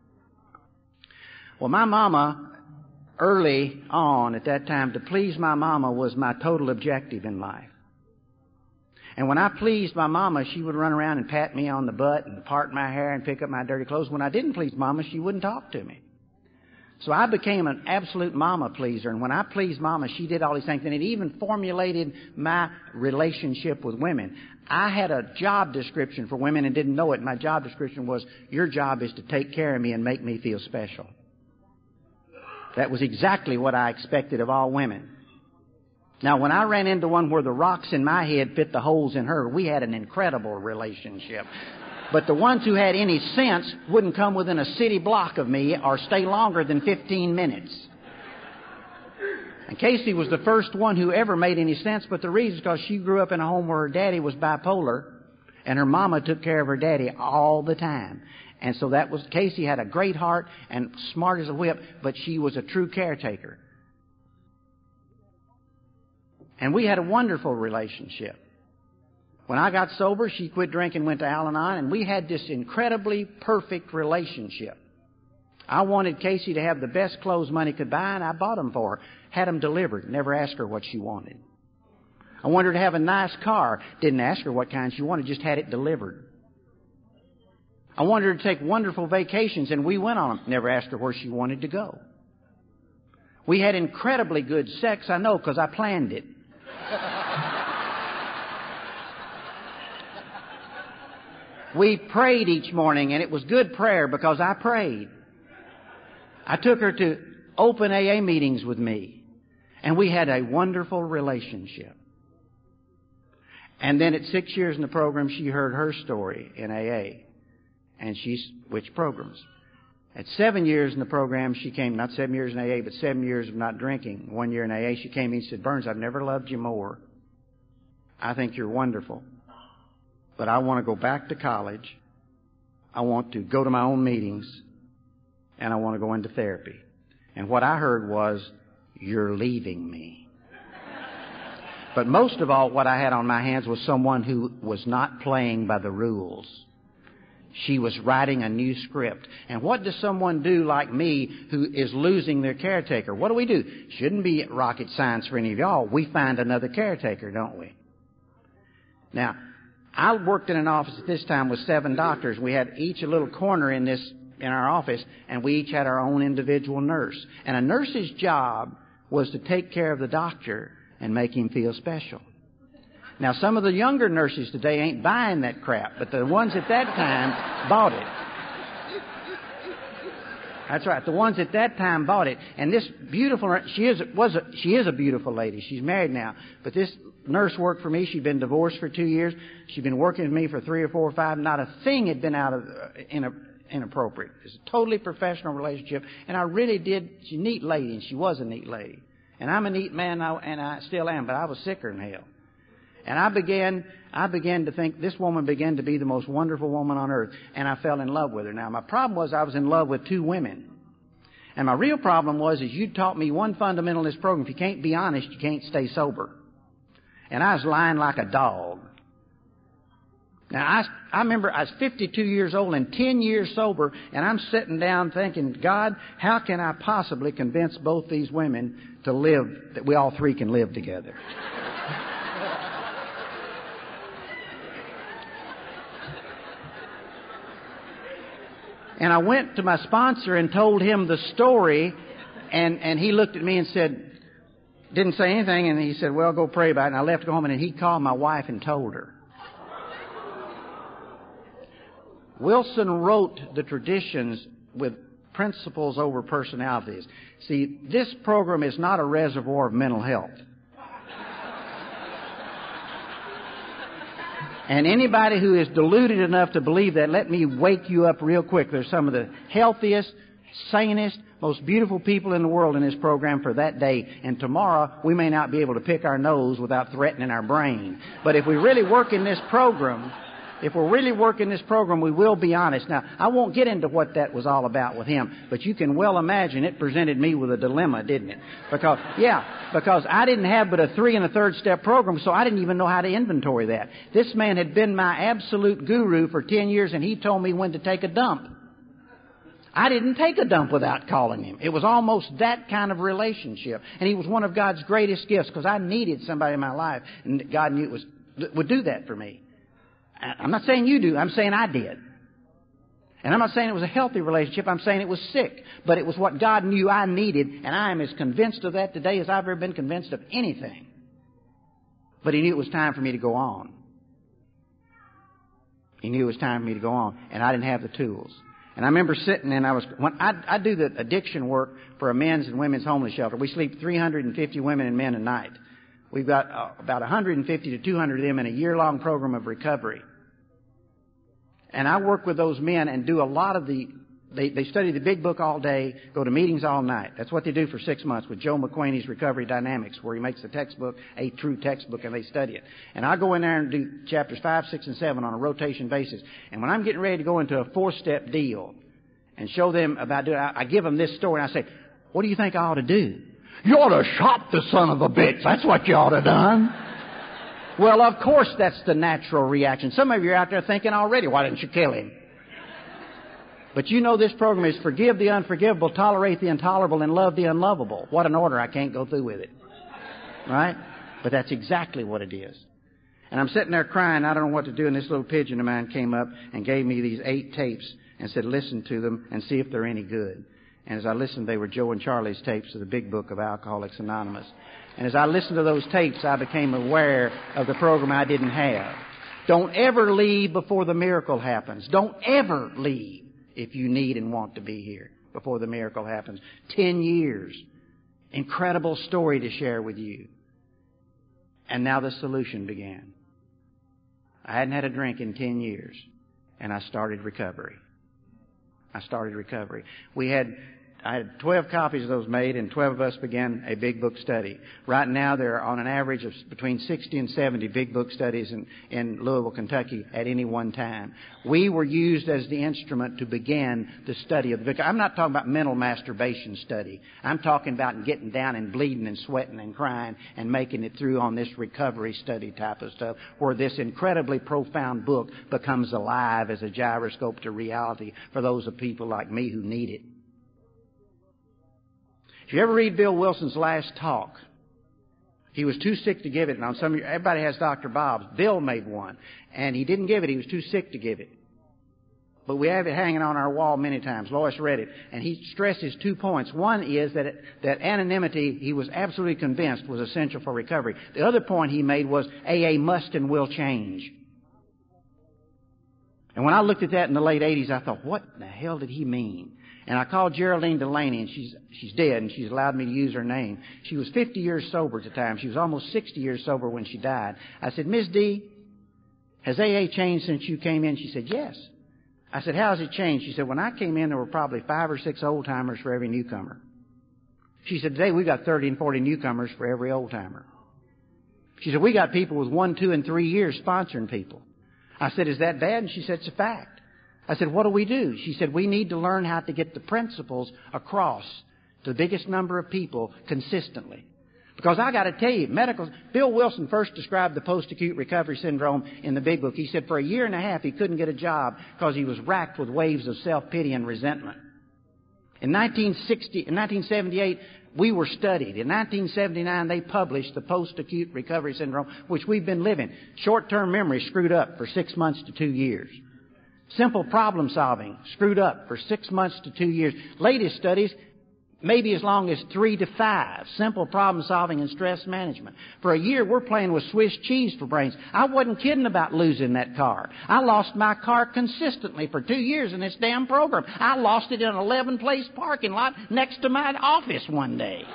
Well, my mama, early on at that time, to please my mama was my total objective in life. And when I pleased my mama, she would run around and pat me on the butt and part my hair and pick up my dirty clothes. When I didn't please mama, she wouldn't talk to me. So I became an absolute mama pleaser. And when I pleased mama, she did all these things. And it even formulated my relationship with women. I had a job description for women and didn't know it. My job description was, your job is to take care of me and make me feel special. That was exactly what I expected of all women. Now, when I ran into one where the rocks in my head fit the holes in her, we had an incredible relationship. But the ones who had any sense wouldn't come within a city block of me or stay longer than 15 minutes. And Casey was the first one who ever made any sense, but the reason is because she grew up in a home where her daddy was bipolar, and her mama took care of her daddy all the time. And so Casey had a great heart and smart as a whip, but she was a true caretaker. And we had a wonderful relationship. When I got sober, she quit drinking, went to Al-Anon, and we had this incredibly perfect relationship. I wanted Casey to have the best clothes money could buy, and I bought them for her. Had them delivered. Never asked her what she wanted. I wanted her to have a nice car. Didn't ask her what kind she wanted, just had it delivered. I wanted her to take wonderful vacations, and we went on them. Never asked her where she wanted to go. We had incredibly good sex, I know, because I planned it. We prayed each morning, and it was good prayer because I prayed. I took her to open AA meetings with me, and we had a wonderful relationship. And then at 6 years in the program, she heard her story in AA, and she switched programs. At 7 years in the program, she came, not 7 years in AA, but 7 years of not drinking. 1 year in AA, she came and said, Burns, I've never loved you more. I think you're wonderful. But I want to go back to college. I want to go to my own meetings. And I want to go into therapy. And what I heard was, you're leaving me. But most of all, what I had on my hands was someone who was not playing by the rules. She was writing a new script. And what does someone do like me who is losing their caretaker? What do? Shouldn't be rocket science for any of y'all. We find another caretaker, don't we? Now, I worked in an office at this time with 7 doctors. We had each a little corner in our office, and we each had our own individual nurse. And a nurse's job was to take care of the doctor and make him feel special. Now, some of the younger nurses today ain't buying that crap, but the ones at that time bought it. That's right. The ones at that time bought it. And this beautiful, she is a beautiful lady. She's married now. But this nurse worked for me. She'd been divorced for 2 years. She'd been working with me for 3 or 4 or 5. Not a thing had been out of inappropriate. It's a totally professional relationship. And I really did. She's a neat lady, and she was a neat lady. And I'm a neat man, and I still am. But I was sicker than hell. And I began to think this woman began to be the most wonderful woman on earth. And I fell in love with her. Now, my problem was I was in love with 2 women. And my real problem was you taught me one fundamental in this program. If you can't be honest, you can't stay sober. And I was lying like a dog. Now, I remember I was 52 years old and 10 years sober, and I'm sitting down thinking, God, how can I possibly convince both these women to live, that we all 3 can live together? And I went to my sponsor and told him the story, and he looked at me and said, didn't say anything, and he said, well, go pray about it. And I left to go home, and he called my wife and told her. Wilson wrote the traditions with principles over personalities. See, this program is not a reservoir of mental health. And anybody who is deluded enough to believe that, let me wake you up real quick. There's some of the healthiest, sanest, most beautiful people in the world in this program for that day. And tomorrow, we may not be able to pick our nose without threatening our brain. But if we really work in this program, we will be honest. Now, I won't get into what that was all about with him, but you can well imagine it presented me with a dilemma, didn't it? Because I didn't have but a 3 and a third step program, so I didn't even know how to inventory that. This man had been my absolute guru for 10 years, and he told me when to take a dump. I didn't take a dump without calling him. It was almost that kind of relationship. And he was one of God's greatest gifts, because I needed somebody in my life, and God knew would do that for me. I'm not saying you do. I'm saying I did. And I'm not saying it was a healthy relationship. I'm saying it was sick. But it was what God knew I needed, and I am as convinced of that today as I've ever been convinced of anything. But he knew it was time for me to go on. He knew it was time for me to go on, and I didn't have the tools. And I remember sitting and when I do the addiction work for a men's and women's homeless shelter. We sleep 350 women and men a night. We've got about 150 to 200 of them in a year-long program of recovery. And I work with those men and do a lot of they study the big book all day, go to meetings all night. That's what they do for 6 months with Joe McQueeney's Recovery Dynamics, where he makes the textbook a true textbook, and they study it. And I go in there and do chapters 5, 6, and 7 on a rotation basis. And when I'm getting ready to go into a 4-step deal and show them about doing it, I give them this story, and I say, what do you think I ought to do? You ought to shot the son of a bitch. That's what you ought to done. Well, of course that's the natural reaction. Some of you are out there thinking already, why didn't you kill him? But you know this program is forgive the unforgivable, tolerate the intolerable, and love the unlovable. What an order. I can't go through with it. Right? But that's exactly what it is. And I'm sitting there crying. I don't know what to do. And this little pigeon of mine came up and gave me these 8 tapes and said, listen to them and see if they're any good. And as I listened, they were Joe and Charlie's tapes of the big book of Alcoholics Anonymous. And as I listened to those tapes, I became aware of the program I didn't have. Don't ever leave before the miracle happens. Don't ever leave if you need and want to be here before the miracle happens. 10 years. Incredible story to share with you. And now the solution began. I hadn't had a drink in 10 years, and I started recovery. I had 12 copies of those made, and 12 of us began a big book study. Right now, there are on an average of between 60 and 70 big book studies in Louisville, Kentucky at any one time. We were used as the instrument to begin the study of the book. I'm not talking about mental masturbation study. I'm talking about getting down and bleeding and sweating and crying and making it through on this recovery study type of stuff, where this incredibly profound book becomes alive as a gyroscope to reality for those of people like me who need it. If you ever read Bill Wilson's last talk, he was too sick to give it. Now, everybody has Dr. Bob's. Bill made one, and he didn't give it. He was too sick to give it. But we have it hanging on our wall many times. Lois read it, and he stresses 2 points. One is that anonymity, he was absolutely convinced, was essential for recovery. The other point he made was AA must and will change. And when I looked at that in the late 80s, I thought, what in the hell did he mean? And I called Geraldine Delaney, and she's dead, and she's allowed me to use her name. She was 50 years sober at the time. She was almost 60 years sober when she died. I said, Miss D, has AA changed since you came in? She said, yes. I said, how has it changed? She said, when I came in, there were probably 5 or 6 old-timers for every newcomer. She said, today we've got 30 and 40 newcomers for every old-timer. She said, we got people with 1, 2, and 3 years sponsoring people. I said, is that bad? And she said, it's a fact. I said, what do we do? She said, we need to learn how to get the principles across to the biggest number of people consistently. Because I got to tell you, Bill Wilson first described the post-acute recovery syndrome in the big book. He said for a year and a half he couldn't get a job because he was racked with waves of self-pity and resentment. In 1978, we were studied. In 1979, they published the post-acute recovery syndrome, which we've been living. Short-term memory screwed up for 6 months to 2 years. Simple problem solving screwed up for 6 months to 2 years. Latest studies, maybe as long as 3 to 5. Simple problem solving and stress management. For a year, we're playing with Swiss cheese for brains. I wasn't kidding about losing that car. I lost my car consistently for 2 years in this damn program. I lost it in an 11-place parking lot next to my office one day.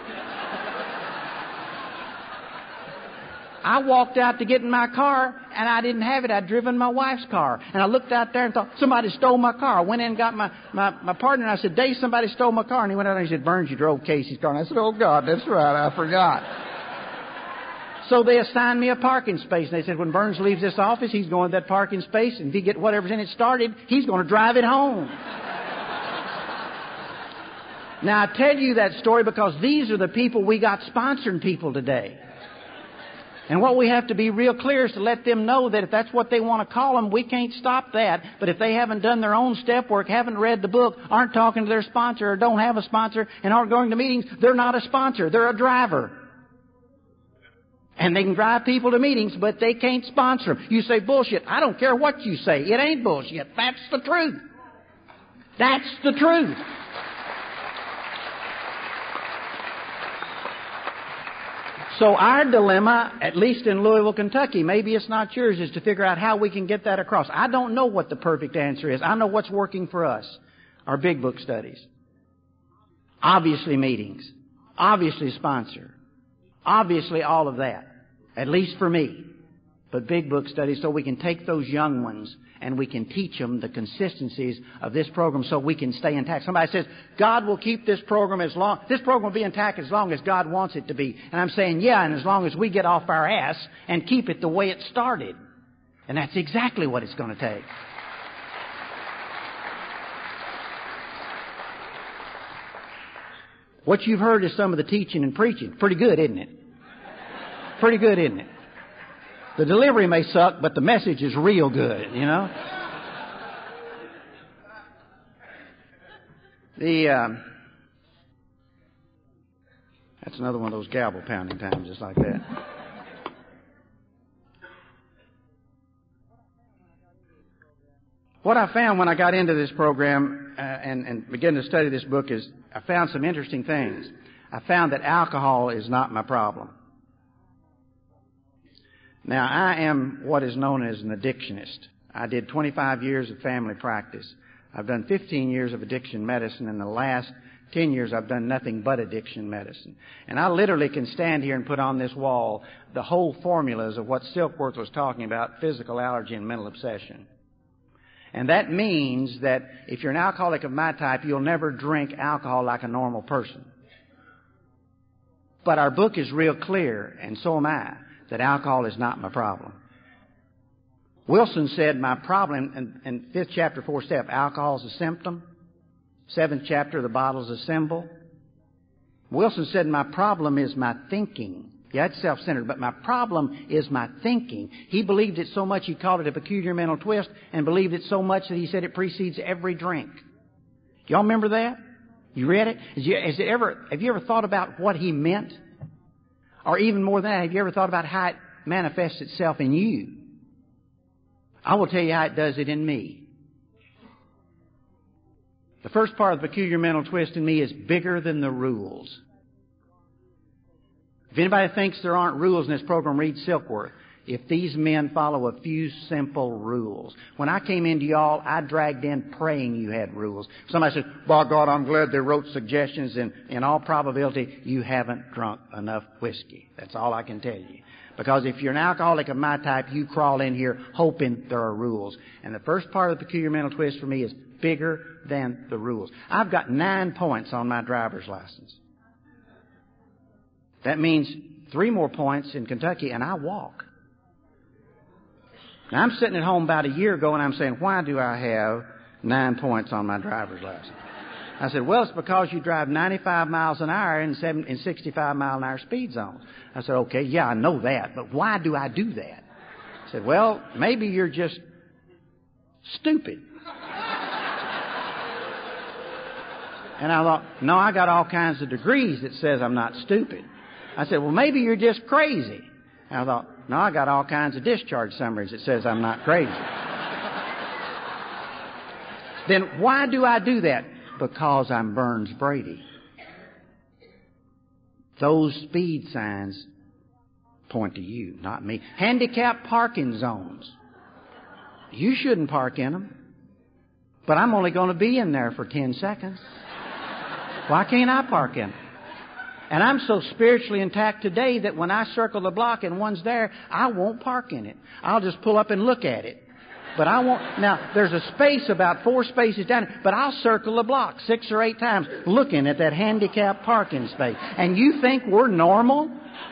I walked out to get in my car, and I didn't have it. I'd driven my wife's car. And I looked out there and thought, somebody stole my car. I went in and got my partner, and I said, Dave, somebody stole my car. And he went out there and he said, Burns, you drove Casey's car. And I said, oh, God, that's right, I forgot. So they assigned me a parking space. And they said, when Burns leaves this office, he's going to that parking space, and if he get whatever's in it started, he's going to drive it home. Now, I tell you that story because these are the people we got sponsoring people today. And what we have to be real clear is to let them know that if that's what they want to call them, we can't stop that. But if they haven't done their own step work, haven't read the book, aren't talking to their sponsor, or don't have a sponsor, and aren't going to meetings, they're not a sponsor. They're a driver. And they can drive people to meetings, but they can't sponsor them. You say bullshit. I don't care what you say. It ain't bullshit. That's the truth. That's the truth. So our dilemma, at least in Louisville, Kentucky, maybe it's not yours, is to figure out how we can get that across. I don't know what the perfect answer is. I know what's working for us. Our big book studies. Obviously meetings. Obviously sponsor. Obviously all of that. At least for me. But big book studies so we can take those young ones and we can teach them the consistencies of this program so we can stay intact. Somebody says, God will keep this program this program will be intact as long as God wants it to be. And I'm saying, yeah, and as long as we get off our ass and keep it the way it started. And that's exactly what it's going to take. What you've heard is some of the teaching and preaching. Pretty good, isn't it? Pretty good, isn't it? The delivery may suck, but the message is real good, you know. That's another one of those gavel pounding times, just like that. What I found when I got into this program and began to study this book is I found some interesting things. I found that alcohol is not my problem. Now, I am what is known as an addictionist. I did 25 years of family practice. I've done 15 years of addiction medicine. In the last 10 years, I've done nothing but addiction medicine. And I literally can stand here and put on this wall the whole formulas of what Silkworth was talking about, physical allergy and mental obsession. And that means that if you're an alcoholic of my type, you'll never drink alcohol like a normal person. But our book is real clear, and so am I, that alcohol is not my problem. Wilson said my problem, in 5th chapter, 4th step, alcohol is a symptom. 7th chapter, the bottle is a symbol. Wilson said my problem is my thinking. Yeah, it's self-centered, but my problem is my thinking. He believed it so much he called it a peculiar mental twist and believed it so much that he said it precedes every drink. Y'all remember that? You read it? Have you ever thought about what he meant? Or even more than that, have you ever thought about how it manifests itself in you? I will tell you how it does it in me. The first part of the peculiar mental twist in me is bigger than the rules. If anybody thinks there aren't rules in this program, read Silkworth. If these men follow a few simple rules. When I came into y'all, I dragged in praying you had rules. Somebody said, by God, I'm glad they wrote suggestions, and in all probability, you haven't drunk enough whiskey. That's all I can tell you. Because if you're an alcoholic of my type, you crawl in here hoping there are rules. And the first part of the peculiar mental twist for me is bigger than the rules. I've got 9 points on my driver's license. That means 3 more points in Kentucky, and I walk. Now, I'm sitting at home about a year ago, and I'm saying, why do I have 9 points on my driver's license? I said, well, it's because you drive 95 miles an hour in 65-mile-an-hour speed zones. I said, okay, yeah, I know that, but why do I do that? I said, well, maybe you're just stupid. And I thought, no, I got all kinds of degrees that says I'm not stupid. I said, well, maybe you're just crazy. And I thought, no, I got all kinds of discharge summaries that says I'm not crazy. Then why do I do that? Because I'm Burns Brady. Those speed signs point to you, not me. Handicapped parking zones. You shouldn't park in them. But I'm only going to be in there for 10 seconds. Why can't I park in them? And I'm so spiritually intact today that when I circle the block and one's there, I won't park in it. I'll just pull up and look at it. But I won't. Now, there's a space about 4 spaces down there, but I'll circle the block 6 or 8 times looking at that handicapped parking space. And you think we're normal?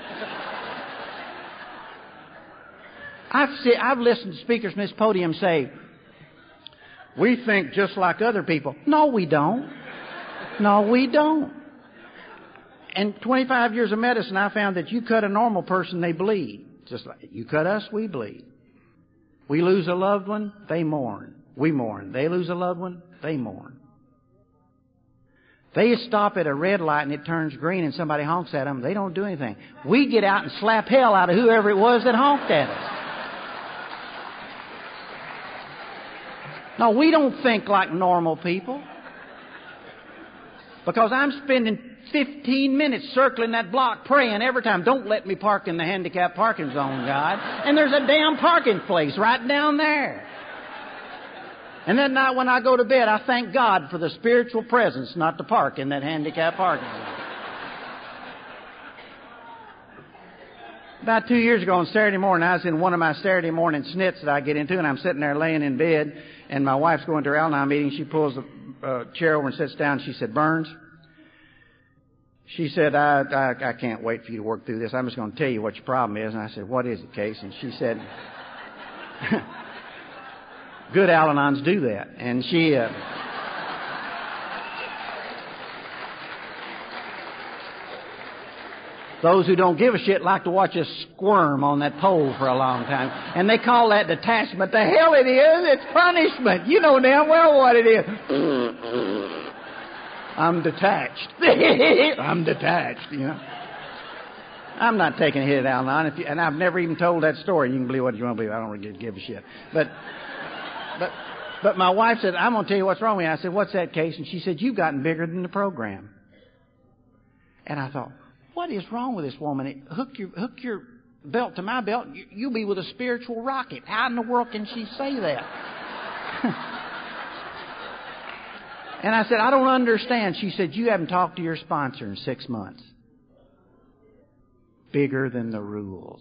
I've listened to speakers from this podium say, we think just like other people. No, we don't. No, we don't. In 25 years of medicine, I found that you cut a normal person, they bleed. Just like you cut us, we bleed. We lose a loved one, they mourn. We mourn. They lose a loved one, they mourn. They stop at a red light and it turns green and somebody honks at them. They don't do anything. We get out and slap hell out of whoever it was that honked at us. No, we don't think like normal people. Because I'm spending 15 minutes circling that block praying every time, don't let me park in the handicapped parking zone, God. And there's a damn parking place right down there. And that night when I go to bed, I thank God for the spiritual presence not to park in that handicapped parking zone. About 2 years ago on Saturday morning, I was in one of my Saturday morning snits that I get into, and I'm sitting there laying in bed, and my wife's going to her Al-Anon meeting. She pulls the chair over and sits down. She said, Burns, she said, I can't wait for you to work through this. I'm just going to tell you what your problem is. And I said, what is it, Case? And she said, good Al-Anons do that. And she... Those who don't give a shit like to watch us squirm on that pole for a long time. And they call that detachment. The hell it is. It's punishment. You know damn well what it is. I'm detached. I'm detached, you know. I'm not taking a hit at Al-Anon. And I've never even told that story. You can believe what you want to believe. I don't really give a shit. But my wife said, I'm going to tell you what's wrong with you. I said, what's that, Case? And she said, you've gotten bigger than the program. And I thought, what is wrong with this woman? Hook your belt to my belt. You'll be with a spiritual rocket. How in the world can she say that? And I said, I don't understand. She said, you haven't talked to your sponsor in 6 months. Bigger than the rules.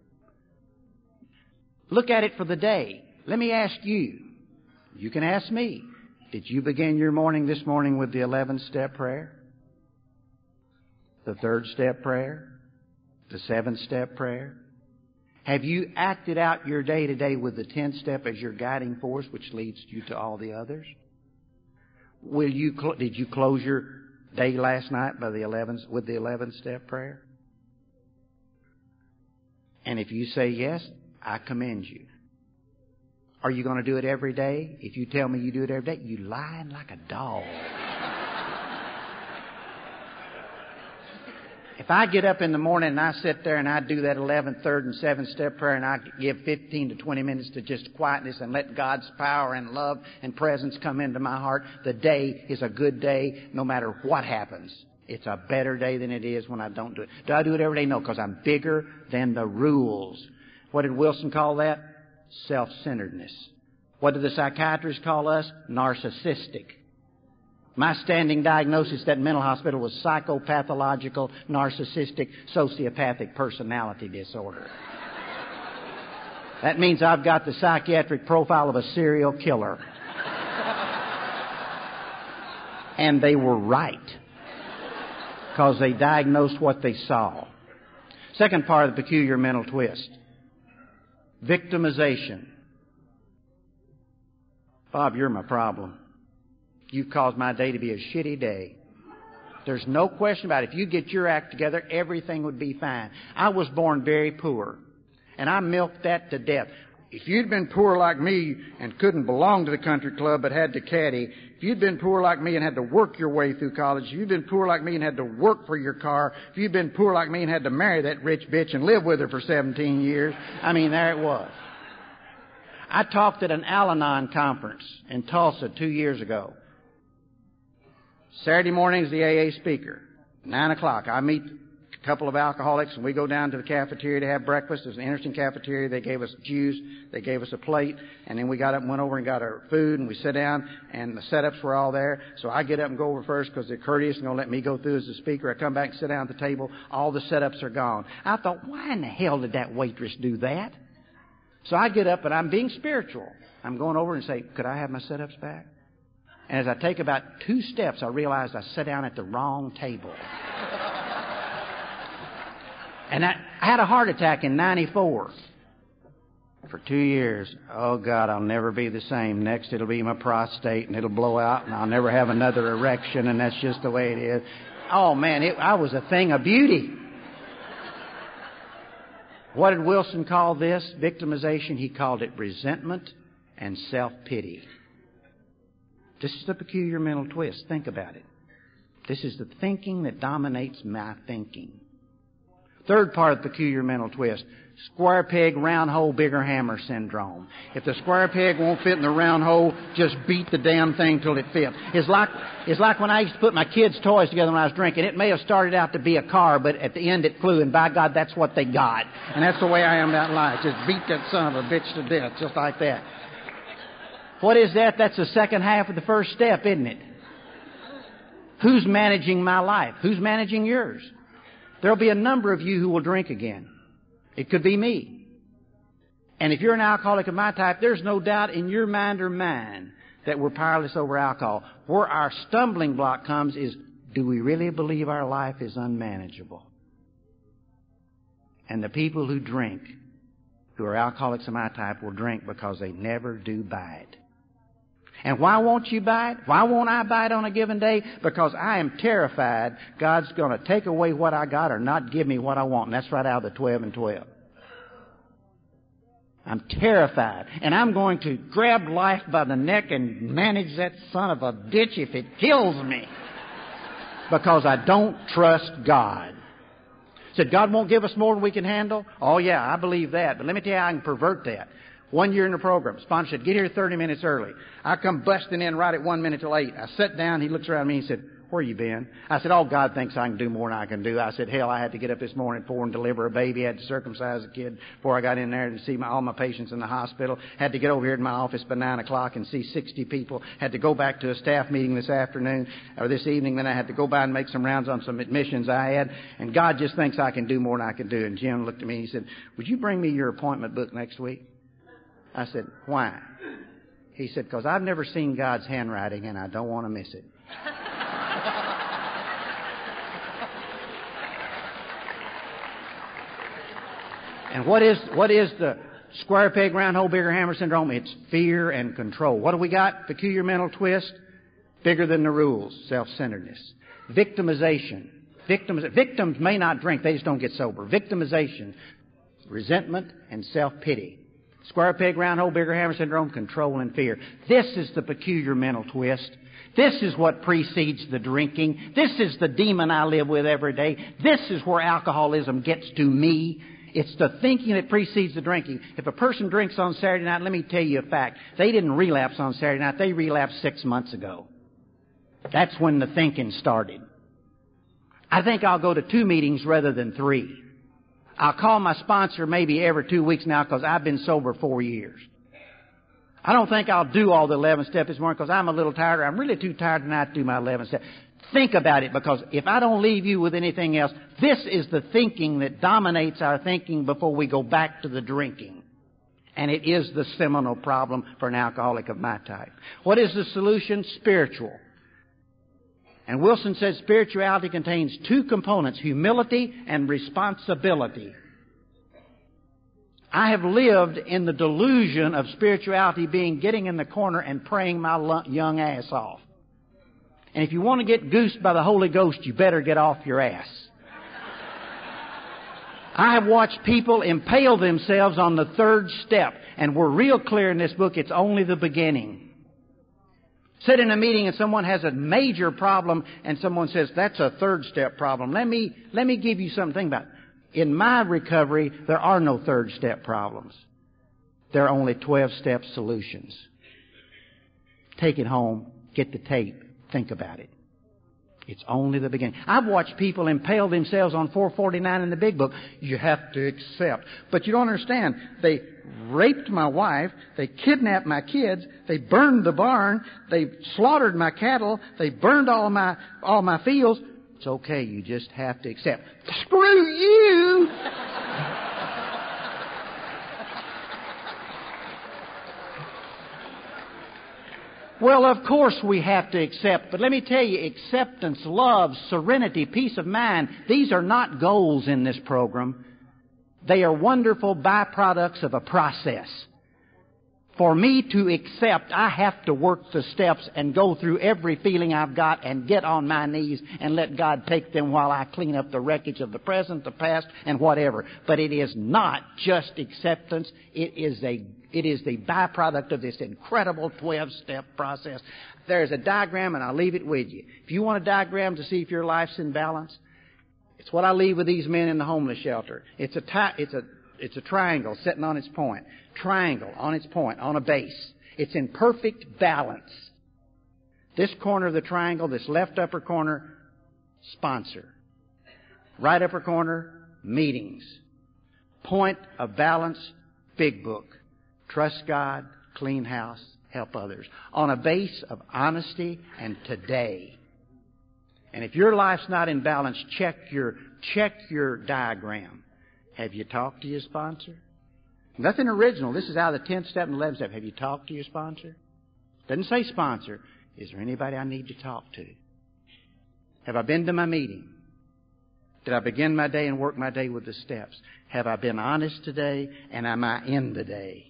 Look at it for the day. Let me ask you. You can ask me. Did you begin your morning this morning with the 11th-step prayer? The 3rd-step prayer? The 7th-step prayer? Have you acted out your day today with the 10th step as your guiding force, which leads you to all the others? Did you close your day last night with the 11th-step prayer? And if you say yes, I commend you. Are you going to do it every day? If you tell me you do it every day, you lying like a dog. If I get up in the morning and I sit there and I do that 11th, 3rd, and 7th step prayer and I give 15 to 20 minutes to just quietness and let God's power and love and presence come into my heart, the day is a good day no matter what happens. It's a better day than it is when I don't do it. Do I do it every day? No, because I'm bigger than the rules. What did Wilson call that? Self-centeredness. What did the psychiatrists call us? Narcissistic. My standing diagnosis at that mental hospital was psychopathological, narcissistic, sociopathic personality disorder. That means I've got the psychiatric profile of a serial killer. And they were right. Because they diagnosed what they saw. Second part of the peculiar mental twist. Victimization. Bob, you're my problem. You've caused my day to be a shitty day. There's no question about it. If you get your act together, everything would be fine. I was born very poor, and I milked that to death. If you'd been poor like me and couldn't belong to the country club but had to caddy, if you'd been poor like me and had to work your way through college, if you'd been poor like me and had to work for your car, if you'd been poor like me and had to marry that rich bitch and live with her for 17 years, I mean, there it was. I talked at an Al-Anon conference in Tulsa 2 years ago. Saturday morning is the AA speaker. 9 o'clock. I meet couple of alcoholics, and we go down to the cafeteria to have breakfast. It was an interesting cafeteria. They gave us juice. They gave us a plate. And then we got up and went over and got our food, and we sat down, and the setups were all there. So I get up and go over first because they're courteous and going to let me go through as the speaker. I come back and sit down at the table. All the setups are gone. I thought, why in the hell did that waitress do that? So I get up, and I'm being spiritual. I'm going over and say, could I have my setups back? And as I take about 2 steps, I realized I sat down at the wrong table. And I had a heart attack in 94. For 2 years. Oh, God, I'll never be the same. Next, it'll be my prostate, and it'll blow out, and I'll never have another erection, and that's just the way it is. Oh, man, I was a thing of beauty. What did Wilson call this? Victimization. He called it resentment and self-pity. This is the peculiar mental twist. Think about it. This is the thinking that dominates my thinking. Third part of the peculiar mental twist. Square peg, round hole, bigger hammer syndrome. If the square peg won't fit in the round hole, just beat the damn thing till it fits. It's like when I used to put my kids' toys together when I was drinking. It may have started out to be a car, but at the end it flew, and by God, that's what they got. And that's the way I am about life. Just beat that son of a bitch to death, just like that. What is that? That's the second half of the first step, isn't it? Who's managing my life? Who's managing yours? There'll be a number of you who will drink again. It could be me. And if you're an alcoholic of my type, there's no doubt in your mind or mine that we're powerless over alcohol. Where our stumbling block comes is, do we really believe our life is unmanageable? And the people who drink, who are alcoholics of my type, will drink because they never do bite. And why won't you bite? Why won't I bite on a given day? Because I am terrified God's going to take away what I got or not give me what I want. And that's right out of the 12 and 12. I'm terrified. And I'm going to grab life by the neck and manage that son of a bitch if it kills me. Because I don't trust God. Said God won't give us more than we can handle? Oh, yeah, I believe that. But let me tell you how I can pervert that. 1 year in the program, sponsor said, get here 30 minutes early. I come busting in right at 1 minute till 8. I sat down, he looks around at me and he said, where you been? I said, oh, God thinks I can do more than I can do. I said, hell, I had to get up this morning at 4 and deliver a baby. I had to circumcise a kid before I got in there to see all my patients in the hospital. Had to get over here to my office by 9 o'clock and see 60 people. Had to go back to a staff meeting this afternoon or this evening. Then I had to go by and make some rounds on some admissions I had. And God just thinks I can do more than I can do. And Jim looked at me and he said, would you bring me your appointment book next week? I said, why? He said, because I've never seen God's handwriting and I don't want to miss it. And what is the square peg, round hole, bigger hammer syndrome? It's fear and control. What do we got? Peculiar mental twist. Bigger than the rules. Self-centeredness. Victimization. Victims may not drink. They just don't get sober. Victimization. Resentment and self-pity. Square peg, round hole, bigger hammer syndrome, control and fear. This is the peculiar mental twist. This is what precedes the drinking. This is the demon I live with every day. This is where alcoholism gets to me. It's the thinking that precedes the drinking. If a person drinks on Saturday night, let me tell you a fact. They didn't relapse on Saturday night. They relapsed 6 months ago. That's when the thinking started. I think I'll go to 2 meetings rather than 3. I'll call my sponsor maybe every 2 weeks now because I've been sober 4 years. I don't think I'll do all the 11 steps this morning because I'm a little tired. I'm really too tired tonight to do my 11 steps. Think about it, because if I don't leave you with anything else, this is the thinking that dominates our thinking before we go back to the drinking. And it is the seminal problem for an alcoholic of my type. What is the solution? Spiritual. And Wilson says spirituality contains 2 components, humility and responsibility. I have lived in the delusion of spirituality being getting in the corner and praying my young ass off. And if you want to get goosed by the Holy Ghost, you better get off your ass. I have watched people impale themselves on the 3rd step, and we're real clear in this book, it's only the beginning. Sit in a meeting and someone has a major problem and someone says, that's a 3rd step problem. Let me give you something to think about. In my recovery, there are no 3rd step problems. There are only 12-step solutions. Take it home, get the tape, think about it. It's only the beginning. I've watched people impale themselves on 449 in the Big Book. You have to accept. But you don't understand. They raped my wife. They kidnapped my kids. They burned the barn. They slaughtered my cattle. They burned all my fields. It's okay. You just have to accept. Screw you! Well, of course we have to accept, but let me tell you, acceptance, love, serenity, peace of mind, these are not goals in this program. They are wonderful byproducts of a process. For me to accept, I have to work the steps and go through every feeling I've got and get on my knees and let God take them while I clean up the wreckage of the present, the past, and whatever. But it is not just acceptance. It is the byproduct of this incredible 12-step process. There's a diagram, and I'll leave it with you. If you want a diagram to see if your life's in balance, it's what I leave with these men in the homeless shelter. It's a triangle sitting on its point. Triangle on its point, on a base. It's in perfect balance. This corner of the triangle, this left upper corner, sponsor. Right upper corner, meetings. Point of balance, Big Book. Trust God, clean house, help others. On a base of honesty and today. And if your life's not in balance, check your diagram. Have you talked to your sponsor? Nothing original. This is out of the 10th step and 11th step. Have you talked to your sponsor? Doesn't say sponsor. Is there anybody I need to talk to? Have I been to my meeting? Did I begin my day and work my day with the steps? Have I been honest today, and am I in the day?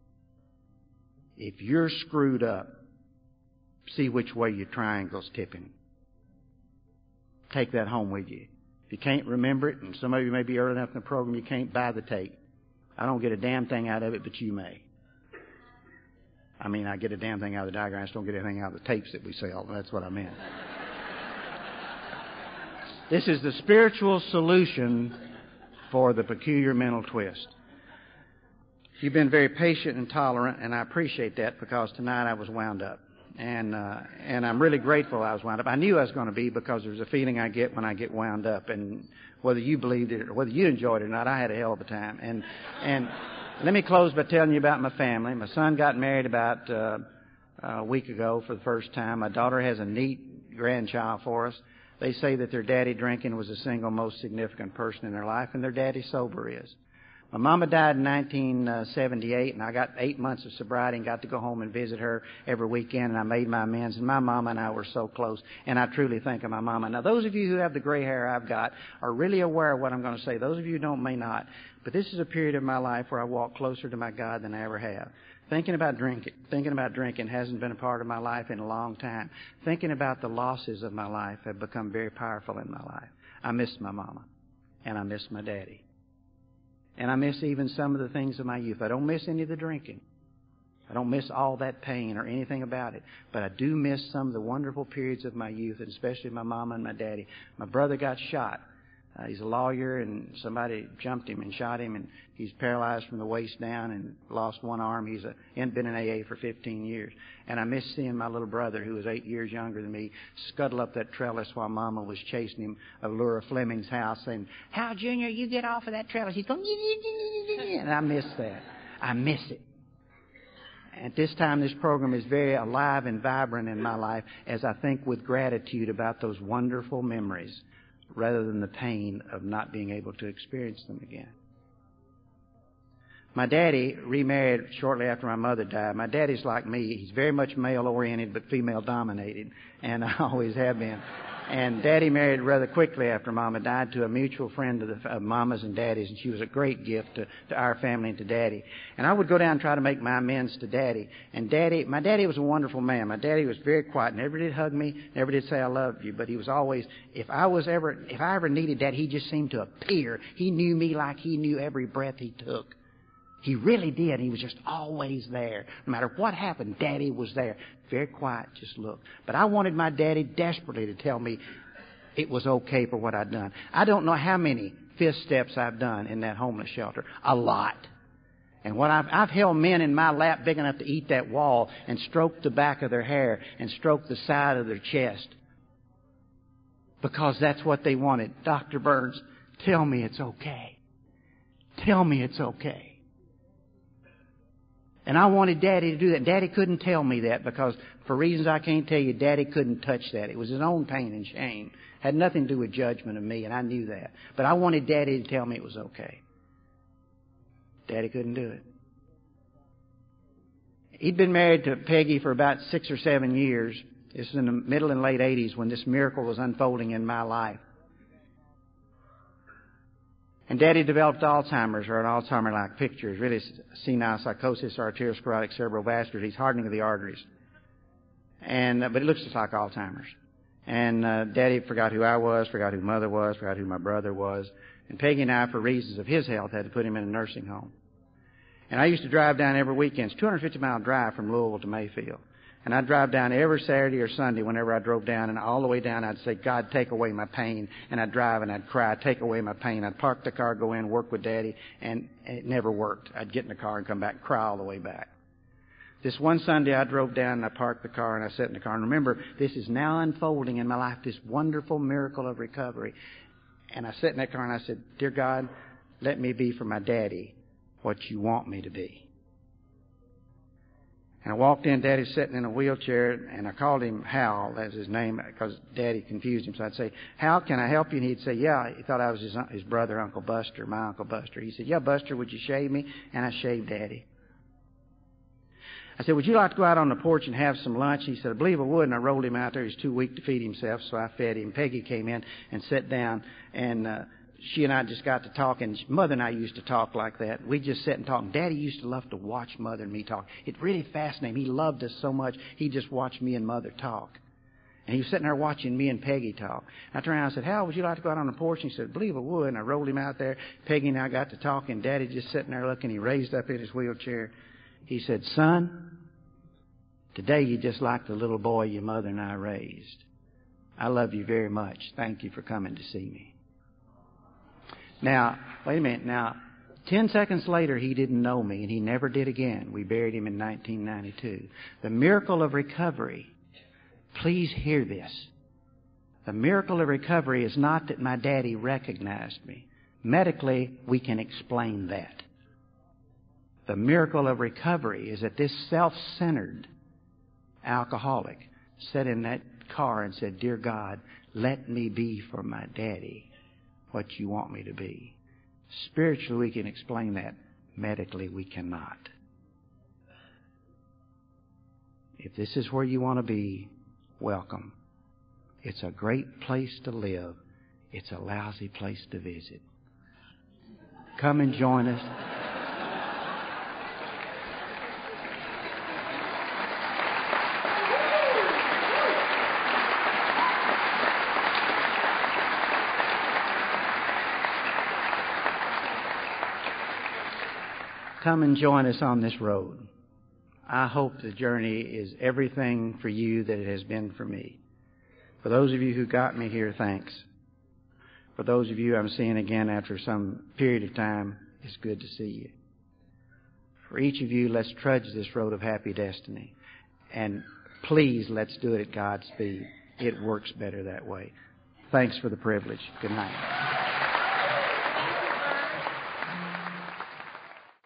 If you're screwed up, see which way your triangle's tipping. Take that home with you. If you can't remember it, and some of you may be early enough in the program, you can't buy the tape. I don't get a damn thing out of it, but you may. I mean, I get a damn thing out of the diagram. I just don't get anything out of the tapes that we sell. That's what I meant. This is the spiritual solution for the peculiar mental twist. You've been very patient and tolerant, and I appreciate that, because tonight I was wound up. And I'm really grateful I was wound up. I knew I was going to be, because there's a feeling I get when I get wound up. And whether you believed it or whether you enjoyed it or not, I had a hell of a time. And let me close by telling you about my family. My son got married about a week ago for the first time. My daughter has a neat grandchild for us. They say that their daddy drinking was the single most significant person in their life, and their daddy sober is. My mama died in 1978, and I got 8 months of sobriety and got to go home and visit her every weekend, and I made my amends. And my mama and I were so close, and I truly think of my mama. Now, those of you who have the gray hair I've got are really aware of what I'm going to say. Those of you who don't may not. But this is a period of my life where I walk closer to my God than I ever have. Thinking about drinking hasn't been a part of my life in a long time. Thinking about the losses of my life have become very powerful in my life. I miss my mama, and I miss my daddy. And I miss even some of the things of my youth. I don't miss any of the drinking. I don't miss all that pain or anything about it. But I do miss some of the wonderful periods of my youth, and especially my mama and my daddy. My brother got shot. He's a lawyer, and somebody jumped him and shot him, and he's paralyzed from the waist down and lost one arm. He's been in AA for 15 years. And I miss seeing my little brother, who was 8 years younger than me, scuttle up that trellis while Mama was chasing him of Laura Fleming's house, saying, "Hal Jr., you get off of that trellis." He's going, and I miss that. I miss it. At this time, this program is very alive and vibrant in my life as I think with gratitude about those wonderful memories, rather than the pain of not being able to experience them again. My daddy remarried shortly after my mother died. My daddy's like me. He's very much male-oriented but female-dominated, and I always have been. And Daddy married rather quickly after Mama died to a mutual friend of Mama's and Daddy's, and she was a great gift to our family and to Daddy. And I would go down and try to make my amends to Daddy. And my Daddy was a wonderful man. My Daddy was very quiet, never did hug me, never did say I loved you, but he was always, if I ever needed that, he just seemed to appear. He knew me like he knew every breath he took. He really did. He was just always there. No matter what happened, Daddy was there. Very quiet, just looked. But I wanted my Daddy desperately to tell me it was okay for what I'd done. I don't know how many fifth steps I've done in that homeless shelter. A lot. And what I've held men in my lap big enough to eat that wall and stroked the back of their hair and stroked the side of their chest. because that's what they wanted. Dr. Burns, tell me it's okay. Tell me it's okay. And I wanted Daddy to do that. Daddy couldn't tell me that because for reasons I can't tell you, Daddy couldn't touch that. It was his own pain and shame. Had nothing to do with judgment of me, and I knew that. But I wanted Daddy to tell me it was okay. Daddy couldn't do it. He'd been married to Peggy for about 6 or 7 years. This was in the middle and late 80s when this miracle was unfolding in my life. And Daddy developed Alzheimer's, or an Alzheimer-like picture. It's really senile psychosis, arteriosclerotic cerebral vascular disease, hardening of the arteries. But it looks just like Alzheimer's. And Daddy forgot who I was, forgot who Mother was, forgot who my brother was. And Peggy and I, for reasons of his health, had to put him in a nursing home. And I used to drive down every weekend. It's a 250-mile drive from Louisville to Mayfield. And I'd drive down every Saturday or Sunday whenever I drove down, and all the way down I'd say, God, take away my pain. And I'd drive and I'd cry, take away my pain. I'd park the car, go in, work with Daddy, and it never worked. I'd get in the car and come back and cry all the way back. This one Sunday I drove down and I parked the car and I sat in the car. And remember, this is now unfolding in my life, this wonderful miracle of recovery. And I sat in that car and I said, Dear God, let me be for my Daddy what you want me to be. And I walked in, Daddy's sitting in a wheelchair, and I called him Hal, that's his name, because Daddy confused him. So I'd say, Hal, can I help you? And he'd say, yeah. He thought I was his brother, Uncle Buster, my Uncle Buster. He said, yeah, Buster, would you shave me? And I shaved Daddy. I said, would you like to go out on the porch and have some lunch? He said, I believe I would. And I rolled him out there. He was too weak to feed himself, so I fed him. Peggy came in and sat down, and she and I just got to talk, and Mother and I used to talk like that. We just sat and talked. Daddy used to love to watch Mother and me talk. It really fascinated him. He loved us so much, he just watched me and Mother talk. And he was sitting there watching me and Peggy talk. I turned around and I said, Hal, would you like to go out on the porch? And he said, I believe I would. And I rolled him out there. Peggy and I got to talking, and Daddy just sitting there looking. He raised up in his wheelchair. He said, Son, today you just like the little boy your mother and I raised. I love you very much. Thank you for coming to see me. Now, wait a minute. Now, 10 seconds later, he didn't know me, and he never did again. We buried him in 1992. The miracle of recovery, please hear this. The miracle of recovery is not that my Daddy recognized me. Medically, we can explain that. The miracle of recovery is that this self-centered alcoholic sat in that car and said, Dear God, let me be for my Daddy what you want me to be. Spiritually, we can explain that. Medically, we cannot. If this is where you want to be, welcome. It's a great place to live. It's a lousy place to visit. Come and join us. Come and join us on this road. I hope the journey is everything for you that it has been for me. For those of you who got me here, thanks. For those of you I'm seeing again after some period of time, it's good to see you. For each of you, let's trudge this road of happy destiny. And please, let's do it at God's speed. It works better that way. Thanks for the privilege. Good night.